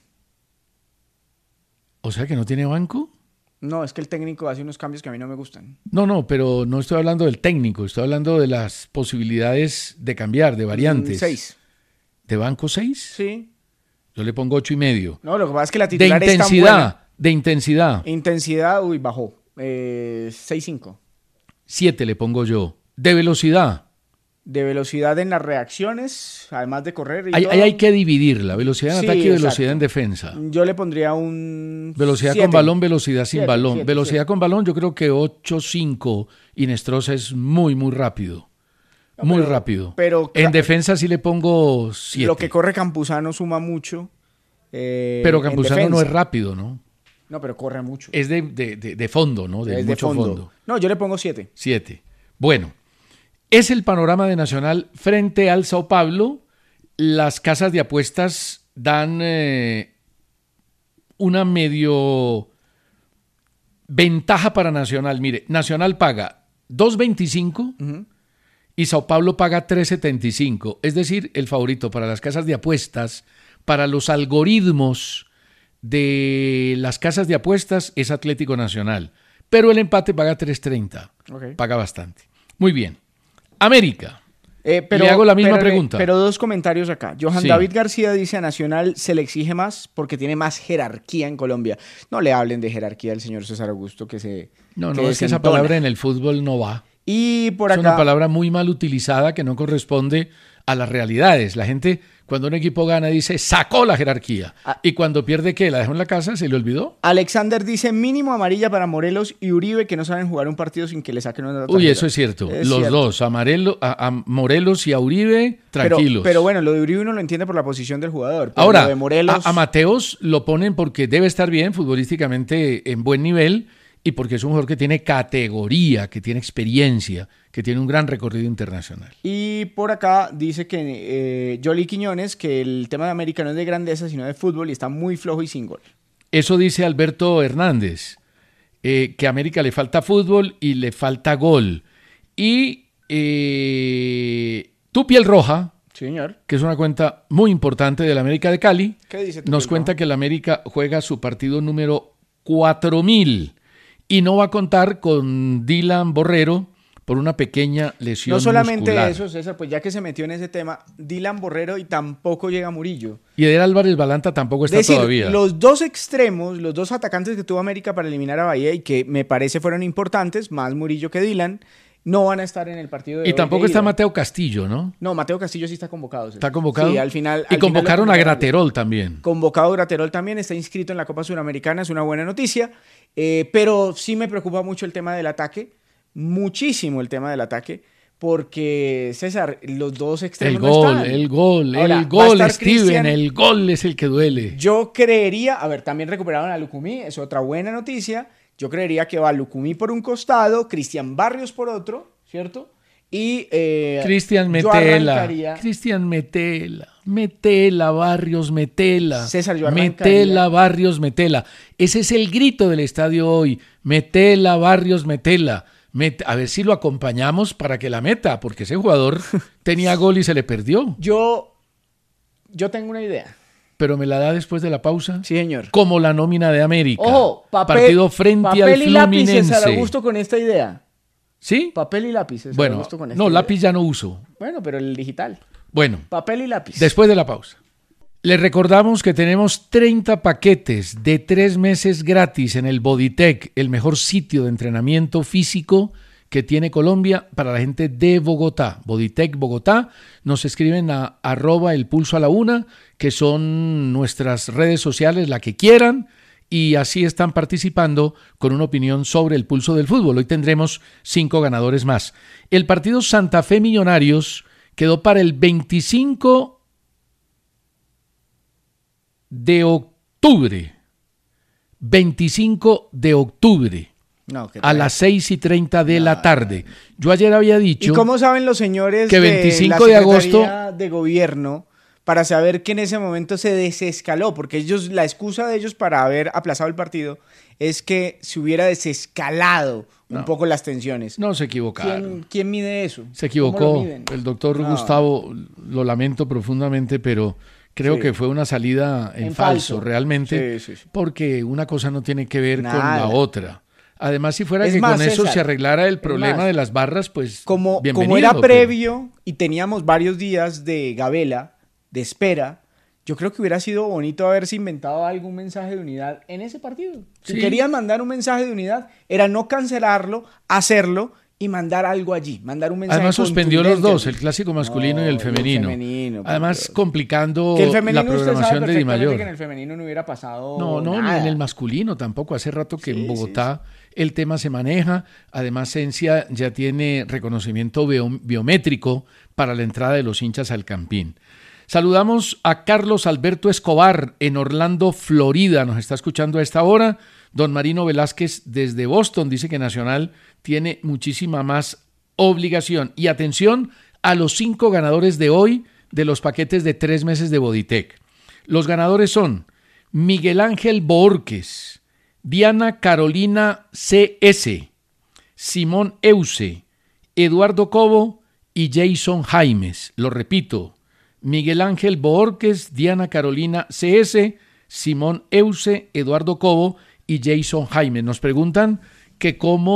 Speaker 2: o sea que no tiene banco.
Speaker 3: No, es que el técnico hace unos cambios que a mí no me gustan.
Speaker 2: No, no, pero no estoy hablando del técnico, estoy hablando de las posibilidades de cambiar, de variantes.
Speaker 3: Mm, seis.
Speaker 2: ¿De banco seis?
Speaker 3: Sí.
Speaker 2: Yo le pongo ocho y medio.
Speaker 3: No, lo que pasa es que la
Speaker 2: De
Speaker 3: titular es tan buena.
Speaker 2: intensidad, de intensidad,
Speaker 3: Intensidad, uy, bajó. Eh, seis cinco.
Speaker 2: siete le pongo yo. De velocidad,
Speaker 3: De velocidad en las reacciones, además de correr. Y
Speaker 2: ahí,
Speaker 3: todo,
Speaker 2: ahí hay que dividirla, velocidad en
Speaker 3: Sí,
Speaker 2: ataque y velocidad
Speaker 3: exacto.
Speaker 2: en defensa.
Speaker 3: Yo le pondría un.
Speaker 2: Velocidad
Speaker 3: siete.
Speaker 2: con balón, velocidad sin
Speaker 3: Siete,
Speaker 2: balón.
Speaker 3: siete,
Speaker 2: velocidad
Speaker 3: siete.
Speaker 2: con balón, yo creo que ocho cinco. Inestrosa es muy, muy rápido.
Speaker 3: No,
Speaker 2: muy
Speaker 3: pero-
Speaker 2: rápido.
Speaker 3: pero-
Speaker 2: en defensa sí le pongo siete.
Speaker 3: Lo que corre Campuzano suma mucho. eh,
Speaker 2: Pero
Speaker 3: en
Speaker 2: Campuzano no
Speaker 3: defensa.
Speaker 2: es rápido, ¿no?
Speaker 3: No, pero corre mucho.
Speaker 2: Es de, de, de, de fondo, ¿no? De
Speaker 3: Es de
Speaker 2: mucho
Speaker 3: fondo.
Speaker 2: fondo.
Speaker 3: No, yo le pongo siete.
Speaker 2: Siete. Bueno, es el panorama de Nacional frente al Sao Paulo. Las casas de apuestas dan eh, una medio ventaja para Nacional. Mire, Nacional paga dos veinticinco
Speaker 3: Ujú.
Speaker 2: y Sao Paulo paga tres setenta y cinco. Es decir, el favorito para las casas de apuestas, para los algoritmos de las casas de apuestas es Atlético Nacional. Pero el empate paga tres treinta.
Speaker 3: Ok.
Speaker 2: Paga bastante. Muy bien. América.
Speaker 3: Eh,
Speaker 2: Le hago la misma
Speaker 3: pero-
Speaker 2: pregunta.
Speaker 3: Pero dos comentarios acá. Johan
Speaker 2: Sí.
Speaker 3: David García dice a Nacional se le exige más porque tiene más jerarquía en Colombia. No le hablen de jerarquía al señor César Augusto que se
Speaker 2: No,
Speaker 3: que
Speaker 2: no, es que esa
Speaker 3: desentona.
Speaker 2: palabra en el fútbol no va.
Speaker 3: Y por
Speaker 2: Es
Speaker 3: acá
Speaker 2: una palabra muy mal utilizada que no corresponde a las realidades. La gente, cuando un equipo gana, dice, sacó la jerarquía.
Speaker 3: Ah.
Speaker 2: Y cuando pierde, ¿qué? ¿La dejó en la casa? ¿Se le olvidó?
Speaker 3: Alexander dice mínimo amarilla para Morelos y Uribe, que no saben jugar un partido sin que le saquen una tarjeta.
Speaker 2: Uy, eso es cierto.
Speaker 3: Es
Speaker 2: Los
Speaker 3: cierto.
Speaker 2: dos, a, Marelo- a, a Morelos y a Uribe,
Speaker 3: Pero,
Speaker 2: tranquilos.
Speaker 3: pero bueno, lo de Uribe uno lo entiende por la posición del jugador. Pero
Speaker 2: Ahora,
Speaker 3: lo de Morelos,
Speaker 2: a, a Mateos lo ponen porque debe estar bien futbolísticamente en buen nivel y porque es un jugador que tiene categoría, que tiene experiencia, que tiene un gran recorrido internacional.
Speaker 3: Y por acá dice que eh, Jolly Quiñones, que el tema de América no es de grandeza, sino de fútbol y está muy flojo y sin gol.
Speaker 2: Eso dice Alberto Hernández, eh, que a América le falta fútbol y le falta gol. Y eh, Tu Piel Roja,
Speaker 3: Sí, señor.
Speaker 2: que es una cuenta muy importante de la América de Cali,
Speaker 3: ¿Qué dice Tu
Speaker 2: nos
Speaker 3: Piel
Speaker 2: cuenta
Speaker 3: Roja?
Speaker 2: que la América juega su partido número cuatro mil y no va a contar con Dylan Borrero por una pequeña lesión
Speaker 3: No solamente
Speaker 2: muscular.
Speaker 3: eso, César, pues ya que se metió en ese tema, Dylan Borrero y tampoco llega Murillo.
Speaker 2: Y Eder Álvarez Balanta tampoco está
Speaker 3: Es decir,
Speaker 2: todavía.
Speaker 3: los dos extremos, los dos atacantes que tuvo América para eliminar a Bahía y que me parece fueron importantes, más Murillo que Dylan, no van a estar en el partido de
Speaker 2: Y
Speaker 3: hoy
Speaker 2: tampoco
Speaker 3: de
Speaker 2: está
Speaker 3: ida.
Speaker 2: Mateo Castillo, ¿no?
Speaker 3: No, Mateo Castillo sí está convocado. César.
Speaker 2: Está convocado.
Speaker 3: Sí, al final.
Speaker 2: Y
Speaker 3: al
Speaker 2: convocaron
Speaker 3: final
Speaker 2: a
Speaker 3: lo
Speaker 2: Graterol también.
Speaker 3: Convocado Graterol también, está inscrito en la Copa Suramericana, es una buena noticia. Eh, pero sí me preocupa mucho el tema del ataque, muchísimo el tema del ataque, porque César, los dos
Speaker 2: El
Speaker 3: extremos no
Speaker 2: gol,
Speaker 3: están.
Speaker 2: el gol,
Speaker 3: Ahora,
Speaker 2: el
Speaker 3: va a
Speaker 2: gol,
Speaker 3: estar
Speaker 2: Steven,
Speaker 3: Cristian.
Speaker 2: el gol es el que duele.
Speaker 3: Yo creería, a ver, también recuperaron a Lucumí, es otra buena noticia. Yo creería que va Lucumí por un costado, Cristian Barrios por otro, ¿cierto? Y eh,
Speaker 2: Cristian
Speaker 3: yo
Speaker 2: Metela,
Speaker 3: arrancaría-
Speaker 2: Cristian Metela, Metela, Barrios, Metela,
Speaker 3: César, yo arrancaría-
Speaker 2: Metela, Barrios, Metela. Ese es el grito del estadio hoy, Metela, Barrios, Metela. Met- a ver si lo acompañamos para que la meta, porque ese jugador tenía gol y se le perdió.
Speaker 3: Yo, yo tengo una idea.
Speaker 2: Pero me la da después de la pausa.
Speaker 3: Sí, señor.
Speaker 2: Como la nómina de América.
Speaker 3: Ojo, papel,
Speaker 2: Partido frente
Speaker 3: papel
Speaker 2: al
Speaker 3: y lápiz,
Speaker 2: Fluminense.
Speaker 3: César Augusto, con esta idea.
Speaker 2: ¿Sí?
Speaker 3: Papel y lápiz, César
Speaker 2: Bueno,
Speaker 3: Augusto, con esta
Speaker 2: no,
Speaker 3: idea.
Speaker 2: lápiz ya no uso.
Speaker 3: Bueno, pero el digital.
Speaker 2: Bueno,
Speaker 3: Papel y lápiz.
Speaker 2: después de la pausa. Les recordamos que tenemos treinta paquetes de tres meses gratis en el Bodytech, el mejor sitio de entrenamiento físico que tiene Colombia para la gente de Bogotá. Bodytech Bogotá. Nos escriben a arroba el pulso a la una, que son nuestras redes sociales, la que quieran, y así están participando con una opinión sobre el pulso del fútbol. Hoy tendremos cinco ganadores más. El partido Santa Fe Millonarios quedó para el veinticinco de octubre. veinticinco de octubre.
Speaker 3: No, qué
Speaker 2: A
Speaker 3: tal.
Speaker 2: las seis y treinta de la tarde. Yo ayer había dicho...
Speaker 3: ¿Y cómo saben los señores
Speaker 2: que
Speaker 3: de
Speaker 2: veinticinco
Speaker 3: la
Speaker 2: de agosto-
Speaker 3: Secretaría de Gobierno para saber que en ese momento se desescaló? Porque ellos, la excusa de ellos para haber aplazado el partido es que se hubiera desescalado un
Speaker 2: No.
Speaker 3: poco las tensiones.
Speaker 2: No se equivocaron.
Speaker 3: ¿Quién, quién mide eso?
Speaker 2: Se
Speaker 3: ¿Cómo lo
Speaker 2: equivocó.
Speaker 3: miden?
Speaker 2: El doctor
Speaker 3: No.
Speaker 2: Gustavo, lo lamento profundamente, pero creo
Speaker 3: Sí.
Speaker 2: que fue una salida en,
Speaker 3: En
Speaker 2: falso,
Speaker 3: falso.
Speaker 2: realmente,
Speaker 3: Sí, sí, sí.
Speaker 2: porque una cosa no tiene que ver
Speaker 3: Nada.
Speaker 2: con la otra. Además, si fuera
Speaker 3: Es
Speaker 2: que
Speaker 3: más,
Speaker 2: con eso
Speaker 3: César,
Speaker 2: se arreglara el
Speaker 3: es
Speaker 2: problema
Speaker 3: más,
Speaker 2: de las barras, pues
Speaker 3: Como,
Speaker 2: bienvenido,
Speaker 3: como era
Speaker 2: pero-
Speaker 3: previo y teníamos varios días de gabela, de espera, yo creo que hubiera sido bonito haberse inventado algún mensaje de unidad en ese partido. Si
Speaker 2: Sí.
Speaker 3: querían mandar un mensaje de unidad, era no cancelarlo, hacerlo y mandar algo allí, mandar un mensaje.
Speaker 2: Además suspendió los
Speaker 3: contundente.
Speaker 2: dos, el clásico masculino
Speaker 3: No,
Speaker 2: y el
Speaker 3: y el
Speaker 2: femenino.
Speaker 3: femenino, por
Speaker 2: Además,
Speaker 3: Dios.
Speaker 2: complicando
Speaker 3: Que el femenino
Speaker 2: la
Speaker 3: usted sabe
Speaker 2: programación de Di
Speaker 3: perfectamente
Speaker 2: Mayor.
Speaker 3: que en el femenino no hubiera pasado
Speaker 2: No, no,
Speaker 3: nada.
Speaker 2: ni en el masculino tampoco. Hace rato que
Speaker 3: Sí,
Speaker 2: en
Speaker 3: sí,
Speaker 2: Bogotá el tema se maneja. Además, Cencia ya tiene reconocimiento bio- biométrico para la entrada de los hinchas al Campín. Saludamos a Carlos Alberto Escobar en Orlando, Florida. Nos está escuchando a esta hora. Don Marino Velázquez desde Boston dice que Nacional tiene muchísima más obligación. Y atención a los cinco ganadores de hoy de los paquetes de tres meses de Bodytech. Los ganadores son Miguel Ángel Borques, Diana Carolina C S, Simón Euse, Eduardo Cobo y Jason Jaimes. Lo repito, Miguel Ángel Borques, Diana Carolina C S, Simón Euse, Eduardo Cobo y Jason Jaimes. Nos preguntan que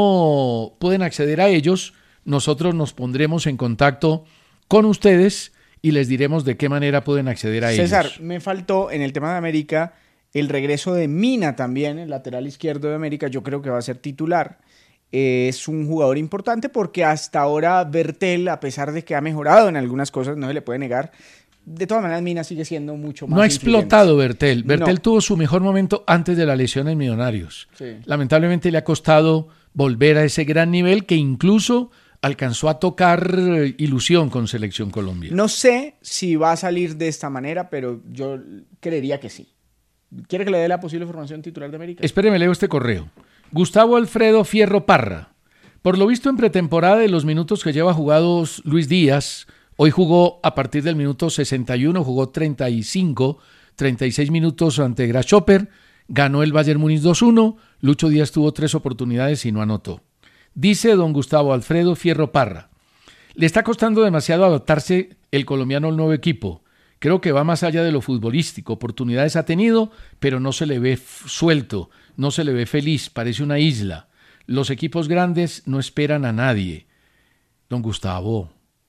Speaker 2: cómo pueden acceder a ellos. Nosotros nos pondremos en contacto con ustedes y les diremos de qué manera pueden acceder a
Speaker 3: César,
Speaker 2: ellos.
Speaker 3: me faltó en el tema de América el regreso de Mina también, el lateral izquierdo de América, yo creo que va a ser titular. es un jugador importante porque hasta ahora Bertel, a pesar de que ha mejorado en algunas cosas, no se le puede negar, de todas maneras Mina sigue siendo mucho más
Speaker 2: No ha
Speaker 3: influyente.
Speaker 2: explotado Bertel. Bertel
Speaker 3: No.
Speaker 2: tuvo su mejor momento antes de la lesión en Millonarios.
Speaker 3: Sí.
Speaker 2: Lamentablemente le ha costado volver a ese gran nivel que incluso alcanzó a tocar eh, ilusión con Selección Colombia.
Speaker 3: No sé si va a salir de esta manera, pero yo creería que sí. ¿Quiere que le dé la posible formación titular de América?
Speaker 2: Espéreme, leo este correo. Gustavo Alfredo Fierro Parra. Por lo visto en pretemporada de los minutos que lleva jugados Luis Díaz, hoy jugó a partir del minuto sesenta y uno, jugó treinta y cinco, treinta y seis minutos ante Grasshopper, ganó el Bayern Múnich dos uno, Lucho Díaz tuvo tres oportunidades y no anotó. Dice don Gustavo Alfredo Fierro Parra, le está costando demasiado adaptarse el colombiano al nuevo equipo. Creo que va más allá de lo futbolístico. Oportunidades ha tenido, pero no se le ve f- suelto, no se le ve feliz, parece una isla. Los equipos grandes no esperan a nadie. Don Gustavo,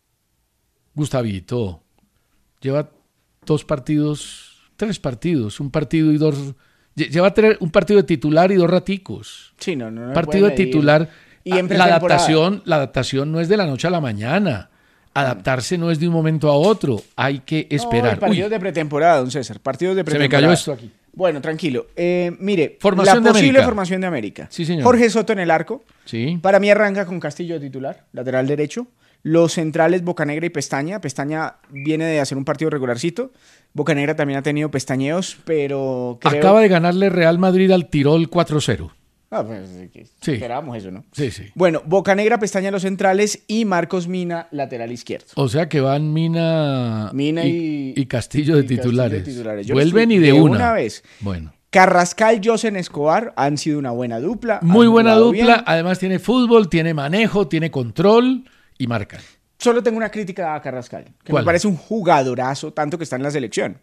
Speaker 2: Gustavito, lleva dos partidos, tres partidos, un partido y dos... lle- Lleva tres- un partido de titular y dos raticos.
Speaker 3: Sí, no, no. no
Speaker 2: Partido de
Speaker 3: puede medir.
Speaker 2: titular.
Speaker 3: Y en
Speaker 2: la
Speaker 3: pretemporada.
Speaker 2: adaptación, la adaptación no es de la noche a la mañana. Adaptarse no es de un momento a otro. Hay que esperar.
Speaker 3: No, partidos
Speaker 2: Uy,
Speaker 3: de pretemporada, don César. Partidos de
Speaker 2: se me
Speaker 3: pretemporada.
Speaker 2: cayó esto aquí.
Speaker 3: Bueno, tranquilo. Eh, mire,
Speaker 2: Formación
Speaker 3: la
Speaker 2: de
Speaker 3: posible
Speaker 2: América.
Speaker 3: formación de América.
Speaker 2: Sí, señor.
Speaker 3: Jorge Soto en el arco.
Speaker 2: Sí.
Speaker 3: Para mí arranca con Castillo de titular, lateral derecho. Los centrales Bocanegra y Pestaña. Pestaña viene de hacer un partido regularcito. Bocanegra también ha tenido pestañeos, pero creo...
Speaker 2: Acaba de ganarle Real Madrid al Tirol cuatro cero.
Speaker 3: Ah, pues, que
Speaker 2: Sí.
Speaker 3: esperábamos eso, ¿no?
Speaker 2: Sí, sí.
Speaker 3: Bueno, Bocanegra, Pestaña los centrales y Marcos Mina, lateral izquierdo.
Speaker 2: O sea que van Mina,
Speaker 3: Mina y,
Speaker 2: y Castillo de
Speaker 3: y Castillo
Speaker 2: titulares.
Speaker 3: de titulares. Yo
Speaker 2: Vuelven
Speaker 3: les
Speaker 2: y de,
Speaker 3: digo,
Speaker 2: una.
Speaker 3: una vez.
Speaker 2: Bueno.
Speaker 3: Carrascal, Josen Escobar han sido una buena dupla.
Speaker 2: Muy
Speaker 3: han
Speaker 2: buena
Speaker 3: jugado
Speaker 2: dupla.
Speaker 3: bien.
Speaker 2: Además tiene fútbol, tiene manejo, tiene control y marcan.
Speaker 3: Solo tengo una crítica a Carrascal, que
Speaker 2: ¿Cuál?
Speaker 3: me parece un jugadorazo, tanto que está en la selección.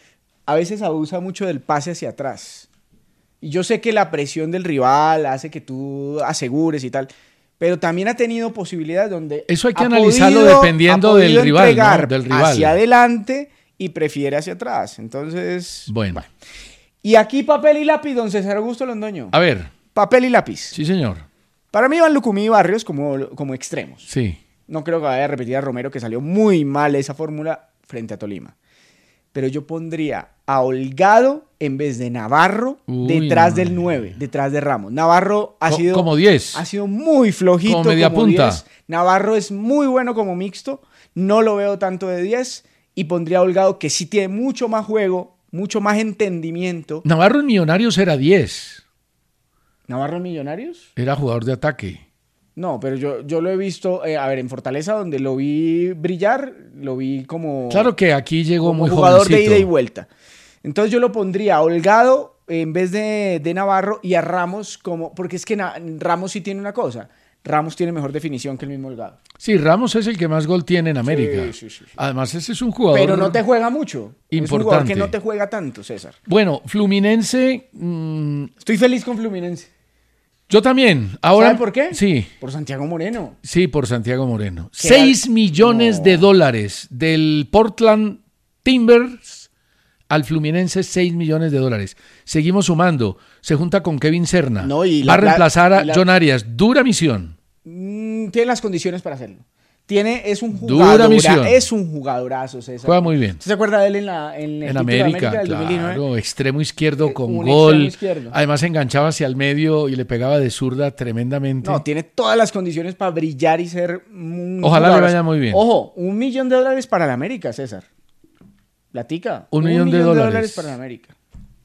Speaker 3: A veces abusa mucho del pase hacia atrás. Y yo sé que la presión del rival hace que tú asegures y tal, pero también ha tenido posibilidades donde
Speaker 2: Eso hay que
Speaker 3: ha
Speaker 2: analizarlo
Speaker 3: podido-
Speaker 2: dependiendo
Speaker 3: ha podido
Speaker 2: del rival, ¿no?
Speaker 3: entregar
Speaker 2: Del rival.
Speaker 3: hacia adelante y prefiere hacia atrás. Entonces,
Speaker 2: Bueno.
Speaker 3: y aquí papel y lápiz, don César Augusto Londoño.
Speaker 2: A ver.
Speaker 3: Papel y lápiz.
Speaker 2: Sí, señor.
Speaker 3: Para mí van Lucumí y Barrios como, como extremos.
Speaker 2: Sí.
Speaker 3: No creo que vaya a repetir a Romero, que salió muy mal esa fórmula frente a Tolima. Pero yo pondría a Holgado en vez de Navarro
Speaker 2: Uy,
Speaker 3: detrás
Speaker 2: madre
Speaker 3: del nueve, detrás de Ramos. Navarro ha
Speaker 2: Co-
Speaker 3: sido
Speaker 2: como diez.
Speaker 3: ha sido muy flojito
Speaker 2: Como media punta.
Speaker 3: diez. Navarro es muy bueno como mixto, no lo veo tanto de diez y pondría a Holgado que sí tiene mucho más juego, mucho más entendimiento.
Speaker 2: Navarro en Millonarios era diez.
Speaker 3: ¿Navarro en Millonarios?
Speaker 2: Era jugador de ataque.
Speaker 3: No, pero yo, yo lo he visto, eh, a ver, en Fortaleza, donde lo vi brillar, lo vi como...
Speaker 2: Claro que aquí llegó
Speaker 3: como
Speaker 2: muy
Speaker 3: jugador
Speaker 2: jovencito.
Speaker 3: de ida y vuelta. Entonces yo lo pondría a Holgado en vez de, de Navarro y a Ramos como... Porque es que Na- Ramos sí tiene una cosa. Ramos tiene mejor definición que el mismo Holgado.
Speaker 2: Sí, Ramos es el que más gol tiene en América.
Speaker 3: sí, sí, sí.
Speaker 2: Además, ese es un jugador
Speaker 3: Pero no te juega mucho. Es un jugador
Speaker 2: importante.
Speaker 3: que no te juega tanto, César.
Speaker 2: Bueno, Fluminense, mm,
Speaker 3: Estoy feliz con Fluminense.
Speaker 2: yo también. Ahora,
Speaker 3: ¿Sabe por qué?
Speaker 2: Sí,
Speaker 3: Por Santiago Moreno.
Speaker 2: sí, por Santiago Moreno.
Speaker 3: ¿Qué
Speaker 2: Seis
Speaker 3: al-
Speaker 2: millones
Speaker 3: No.
Speaker 2: de dólares del Portland Timbers al Fluminense, seis millones de dólares. Seguimos sumando. Se junta con Kevin Serna.
Speaker 3: No, y
Speaker 2: Va
Speaker 3: la-
Speaker 2: a reemplazar a
Speaker 3: y la-
Speaker 2: John Arias. Dura misión.
Speaker 3: Mm, tiene las condiciones para hacerlo. Tiene, es un
Speaker 2: Dura
Speaker 3: jugador,
Speaker 2: misión.
Speaker 3: es un jugadorazo, César.
Speaker 2: Juega muy bien.
Speaker 3: ¿Usted se acuerda de él en, la, en, el
Speaker 2: En
Speaker 3: título de
Speaker 2: América,
Speaker 3: del dos mil diecinueve?
Speaker 2: claro, extremo izquierdo
Speaker 3: Eh,
Speaker 2: con
Speaker 3: un
Speaker 2: gol.
Speaker 3: extremo izquierdo.
Speaker 2: Además enganchaba hacia el medio y le pegaba de zurda tremendamente.
Speaker 3: No, tiene todas las condiciones para brillar y ser un
Speaker 2: Ojalá le
Speaker 3: jugadorazo.
Speaker 2: vaya muy bien.
Speaker 3: Ojo, un millón de dólares para la América, César. La tica.
Speaker 2: Un millón de dólares.
Speaker 3: para la América.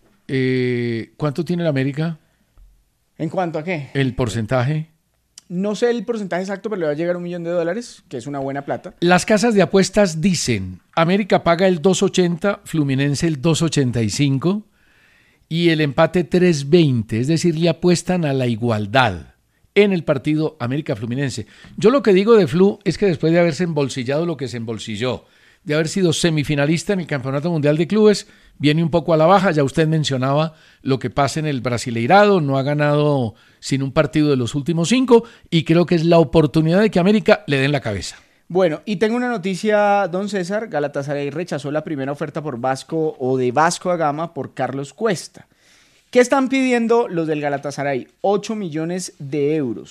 Speaker 2: Eh, ¿Cuánto tiene el América?
Speaker 3: ¿En cuanto a qué?
Speaker 2: El porcentaje.
Speaker 3: No sé el porcentaje exacto, pero le va a llegar un millón de dólares, que es una buena plata.
Speaker 2: Las casas de apuestas dicen, América paga el dos ochenta, Fluminense el dos ochenta y cinco y el empate tres veinte, es decir, le apuestan a la igualdad en el partido América-Fluminense. Yo lo que digo de Flu es que después de haberse embolsillado lo que se embolsilló, de haber sido semifinalista en el Campeonato Mundial de Clubes, viene un poco a la baja. Ya usted mencionaba lo que pasa en el Brasileirado, no ha ganado sin un partido de los últimos cinco y creo que es la oportunidad de que América le den la cabeza.
Speaker 3: Bueno, y tengo una noticia, don César. Galatasaray rechazó la primera oferta por Vasco o de Vasco da Gama por Carlos Cuesta. ¿Qué están pidiendo los del Galatasaray? ocho millones de euros.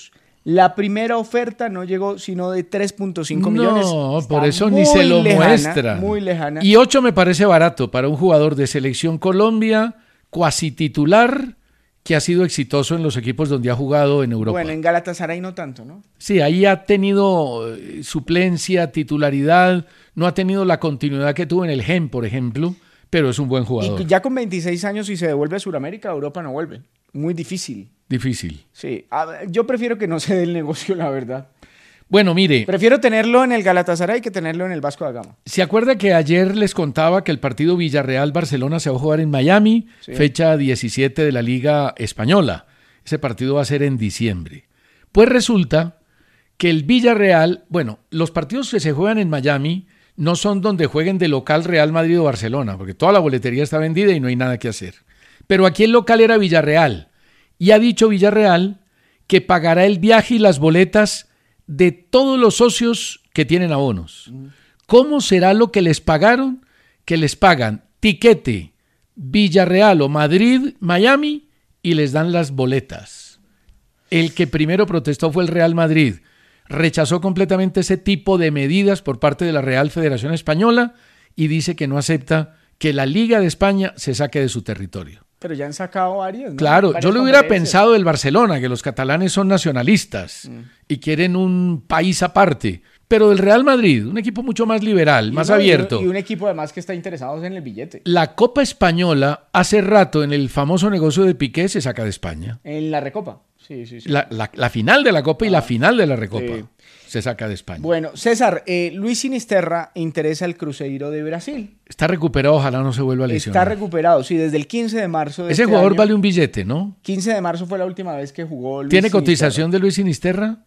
Speaker 3: La primera oferta no llegó sino de tres punto cinco millones.
Speaker 2: No,
Speaker 3: Está
Speaker 2: por eso ni se lo
Speaker 3: lejana,
Speaker 2: muestra.
Speaker 3: Muy lejana.
Speaker 2: Y ocho me parece barato para un jugador de Selección Colombia, cuasi titular, que ha sido exitoso en los equipos donde ha jugado en Europa.
Speaker 3: Bueno, en Galatasaray no tanto, ¿no?
Speaker 2: Sí, ahí ha tenido eh, suplencia, titularidad, no ha tenido la continuidad que tuvo en el Gen, por ejemplo, pero es un buen jugador.
Speaker 3: Y ya con veintiséis años, si se devuelve a Sudamérica, a Europa no vuelve. Muy difícil.
Speaker 2: Difícil.
Speaker 3: Sí, a ver, yo prefiero que no se dé el negocio, la verdad.
Speaker 2: Bueno, mire,
Speaker 3: Prefiero tenerlo en el Galatasaray que tenerlo en el Vasco da Gama.
Speaker 2: ¿se acuerda que ayer les contaba que el partido Villarreal-Barcelona se va a jugar en Miami,
Speaker 3: Sí.
Speaker 2: fecha diecisiete de la Liga Española? Ese partido va a ser en diciembre. Pues resulta que el Villarreal, bueno, los partidos que se juegan en Miami no son donde jueguen de local Real Madrid o Barcelona, porque toda la boletería está vendida y no hay nada que hacer. Pero aquí el local era Villarreal, y ha dicho Villarreal que pagará el viaje y las boletas de todos los socios que tienen abonos. ¿Cómo será lo que les pagaron? Que les pagan tiquete Villarreal o Madrid, Miami, y les dan las boletas. El que primero protestó fue el Real Madrid. Rechazó completamente ese tipo de medidas por parte de la Real Federación Española y dice que no acepta que la Liga de España se saque de su territorio.
Speaker 3: Pero ya han sacado varias, ¿no?
Speaker 2: Claro,
Speaker 3: Varias
Speaker 2: yo le hubiera
Speaker 3: competencias.
Speaker 2: pensado del Barcelona, que los catalanes son nacionalistas
Speaker 3: Mm.
Speaker 2: y quieren un país aparte, pero del Real Madrid, un equipo mucho más liberal,
Speaker 3: Y
Speaker 2: más
Speaker 3: no, y un-
Speaker 2: abierto.
Speaker 3: Y un equipo además que está interesado en el billete.
Speaker 2: La Copa Española, hace rato en el famoso negocio de Piqué, se saca de España.
Speaker 3: En la Recopa. Sí, sí, sí.
Speaker 2: La, la- la final de la Copa y la final de la Recopa
Speaker 3: sí.
Speaker 2: se saca de España.
Speaker 3: Bueno, César, eh, Luis Sinisterra interesa al Cruzeiro de Brasil.
Speaker 2: Está recuperado, ojalá no se vuelva a
Speaker 3: Está
Speaker 2: lesionar.
Speaker 3: recuperado, sí, desde el quince de marzo de
Speaker 2: Ese
Speaker 3: este
Speaker 2: jugador
Speaker 3: año.
Speaker 2: vale un billete, ¿no?
Speaker 3: quince de marzo fue la última vez que jugó Luis
Speaker 2: ¿Tiene
Speaker 3: Sinisterra.
Speaker 2: cotización de Luis Sinisterra?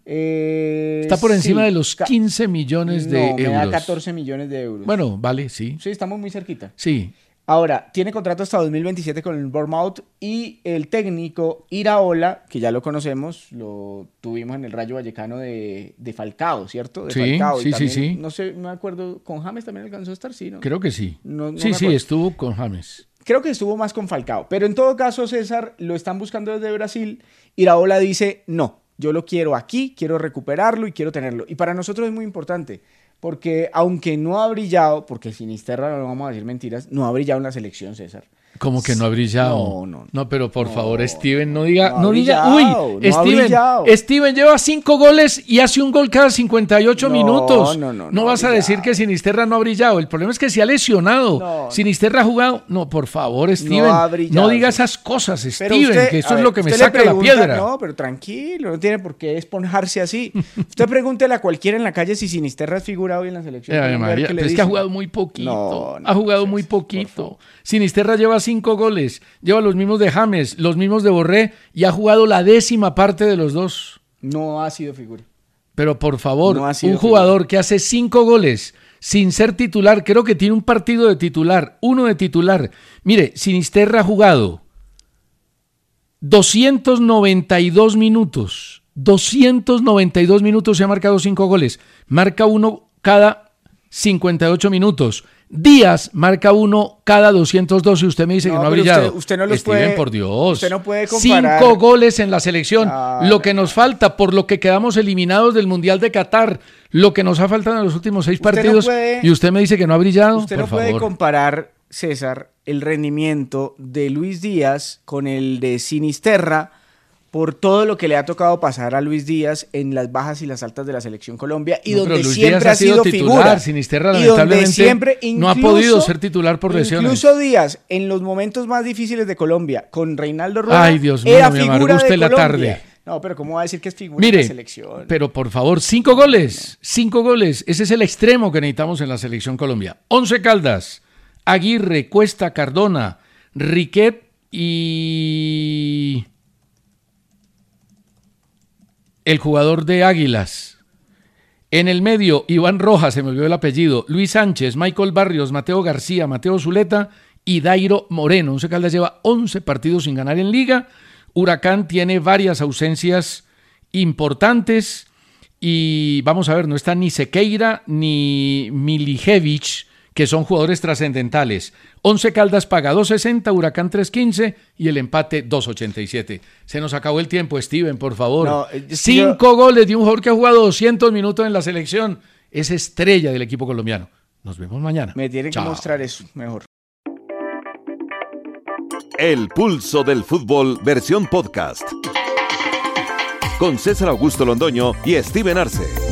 Speaker 3: Eh,
Speaker 2: Está por encima
Speaker 3: sí.
Speaker 2: de los
Speaker 3: Ca-
Speaker 2: quince millones de
Speaker 3: no, me da
Speaker 2: euros.
Speaker 3: catorce millones de euros.
Speaker 2: Bueno, vale, sí.
Speaker 3: Sí, estamos muy cerquita.
Speaker 2: Sí.
Speaker 3: Ahora, tiene contrato hasta dos mil veintisiete con el Bournemouth y el técnico Iraola, que ya lo conocemos, lo tuvimos en el Rayo Vallecano de, de Falcao, ¿cierto? De
Speaker 2: Sí,
Speaker 3: Falcao. Y
Speaker 2: sí, sí,
Speaker 3: también,
Speaker 2: sí.
Speaker 3: No sé, no me acuerdo, con James también alcanzó a estar, sí, ¿no?
Speaker 2: Creo que sí.
Speaker 3: No- no
Speaker 2: sí,
Speaker 3: me
Speaker 2: sí,
Speaker 3: acuerdo.
Speaker 2: estuvo con James.
Speaker 3: Creo que estuvo más con Falcao. Pero en todo caso, César, lo están buscando desde Brasil. Iraola dice, no, yo lo quiero aquí, quiero recuperarlo y quiero tenerlo. Y para nosotros es muy importante, porque aunque no ha brillado, porque Sinisterra, no vamos a decir mentiras, no ha brillado en la selección, César.
Speaker 2: Como que no ha brillado.
Speaker 3: No, no, no.
Speaker 2: pero por
Speaker 3: No,
Speaker 2: favor, Steven, no diga,
Speaker 3: no ha
Speaker 2: no, diga,
Speaker 3: brillado,
Speaker 2: uy,
Speaker 3: no ha
Speaker 2: Steven,
Speaker 3: brillado.
Speaker 2: Steven lleva cinco goles y hace un gol cada cincuenta y ocho
Speaker 3: No,
Speaker 2: minutos.
Speaker 3: no, no,
Speaker 2: No,
Speaker 3: no ha
Speaker 2: vas a decir
Speaker 3: brillado.
Speaker 2: que Sinisterra no ha brillado. El problema es que se ha lesionado.
Speaker 3: No.
Speaker 2: Sinisterra ha jugado. No, por favor, Steven,
Speaker 3: ha
Speaker 2: no,
Speaker 3: brillado,
Speaker 2: diga
Speaker 3: sí.
Speaker 2: esas cosas,
Speaker 3: Pero
Speaker 2: Steven,
Speaker 3: usted-
Speaker 2: que
Speaker 3: a
Speaker 2: eso es
Speaker 3: ver,
Speaker 2: lo que me
Speaker 3: usted le
Speaker 2: saca la
Speaker 3: pregunta-
Speaker 2: piedra.
Speaker 3: No, pero tranquilo, no tiene por qué esponjarse así. Usted pregúntele a cualquiera en la calle si Sinisterra es figura hoy en la selección.
Speaker 2: Eh, Ave
Speaker 3: Colombiana,
Speaker 2: María,
Speaker 3: ¿qué le
Speaker 2: pero es que ha
Speaker 3: dicen?
Speaker 2: jugado muy poquito.
Speaker 3: No, no,
Speaker 2: ha jugado muy
Speaker 3: César, por
Speaker 2: poquito.
Speaker 3: favor.
Speaker 2: Sinisterra lleva cinco goles, lleva los mismos de James, los mismos de Borré y ha jugado la décima parte de los dos.
Speaker 3: No ha sido figura.
Speaker 2: Pero por favor,
Speaker 3: No ha sido
Speaker 2: un jugador que hace cinco goles sin ser titular, creo que tiene un partido de titular, uno de titular. Mire, Sinisterra ha jugado doscientos noventa y dos minutos. doscientos noventa y dos minutos y ha marcado cinco goles. Marca uno cada cincuenta y ocho minutos. Díaz marca uno cada doscientos doce y usted me dice
Speaker 3: No,
Speaker 2: que no ha
Speaker 3: pero
Speaker 2: brillado.
Speaker 3: usted- usted no los
Speaker 2: Steven,
Speaker 3: puede-
Speaker 2: por Dios.
Speaker 3: usted no puede comparar-
Speaker 2: Cinco goles en la selección.
Speaker 3: Ah,
Speaker 2: lo que nos falta, por lo que quedamos eliminados del Mundial de Qatar, lo que nos ha faltado en los últimos seis
Speaker 3: Usted no
Speaker 2: partidos,
Speaker 3: puede-
Speaker 2: y usted me dice que no ha brillado.
Speaker 3: Usted
Speaker 2: por
Speaker 3: no puede
Speaker 2: favor.
Speaker 3: comparar, César, el rendimiento de Luis Díaz con el de Sinisterra por todo lo que le ha tocado pasar a Luis Díaz en las bajas y las altas de la selección Colombia y
Speaker 2: No, pero
Speaker 3: donde
Speaker 2: Luis
Speaker 3: siempre
Speaker 2: Díaz
Speaker 3: ha
Speaker 2: ha sido
Speaker 3: sido
Speaker 2: titular,
Speaker 3: figura.
Speaker 2: Sinisterra,
Speaker 3: Y donde
Speaker 2: lamentablemente,
Speaker 3: siempre,
Speaker 2: no ha
Speaker 3: incluso-
Speaker 2: podido ser titular por lesiones.
Speaker 3: Incluso Díaz, en los momentos más difíciles de Colombia, con Reinaldo Rueda,
Speaker 2: Ay, Dios mío,
Speaker 3: era
Speaker 2: me
Speaker 3: figura
Speaker 2: amargó usted
Speaker 3: de
Speaker 2: la
Speaker 3: Colombia.
Speaker 2: tarde.
Speaker 3: No, pero ¿cómo va a decir que es figura
Speaker 2: Mire,
Speaker 3: de la selección?
Speaker 2: pero por favor, cinco goles, cinco goles. Ese es el extremo que necesitamos en la selección Colombia. Once Caldas, Aguirre, Cuesta, Cardona, Riquet y el jugador de Águilas. En el medio, Iván Rojas, se me olvidó el apellido, Luis Sánchez, Michael Barrios, Mateo García, Mateo Zuleta y Dairo Moreno. Once Caldas lleva once partidos sin ganar en Liga. Huracán tiene varias ausencias importantes y vamos a ver, no está ni Sequeira ni Milijevic, que son jugadores trascendentales. Once Caldas paga dos sesenta, Huracán tres quince y el empate dos ochenta y siete. Se nos acabó el tiempo, Steven, por favor. No, Cinco yo... goles de un jugador que ha jugado doscientos minutos en la selección. Es estrella del equipo colombiano. Nos vemos mañana.
Speaker 3: Me tienen
Speaker 2: Chao.
Speaker 3: que mostrar eso mejor.
Speaker 1: El pulso del fútbol versión podcast. Con César Augusto Londoño y Steven Arce.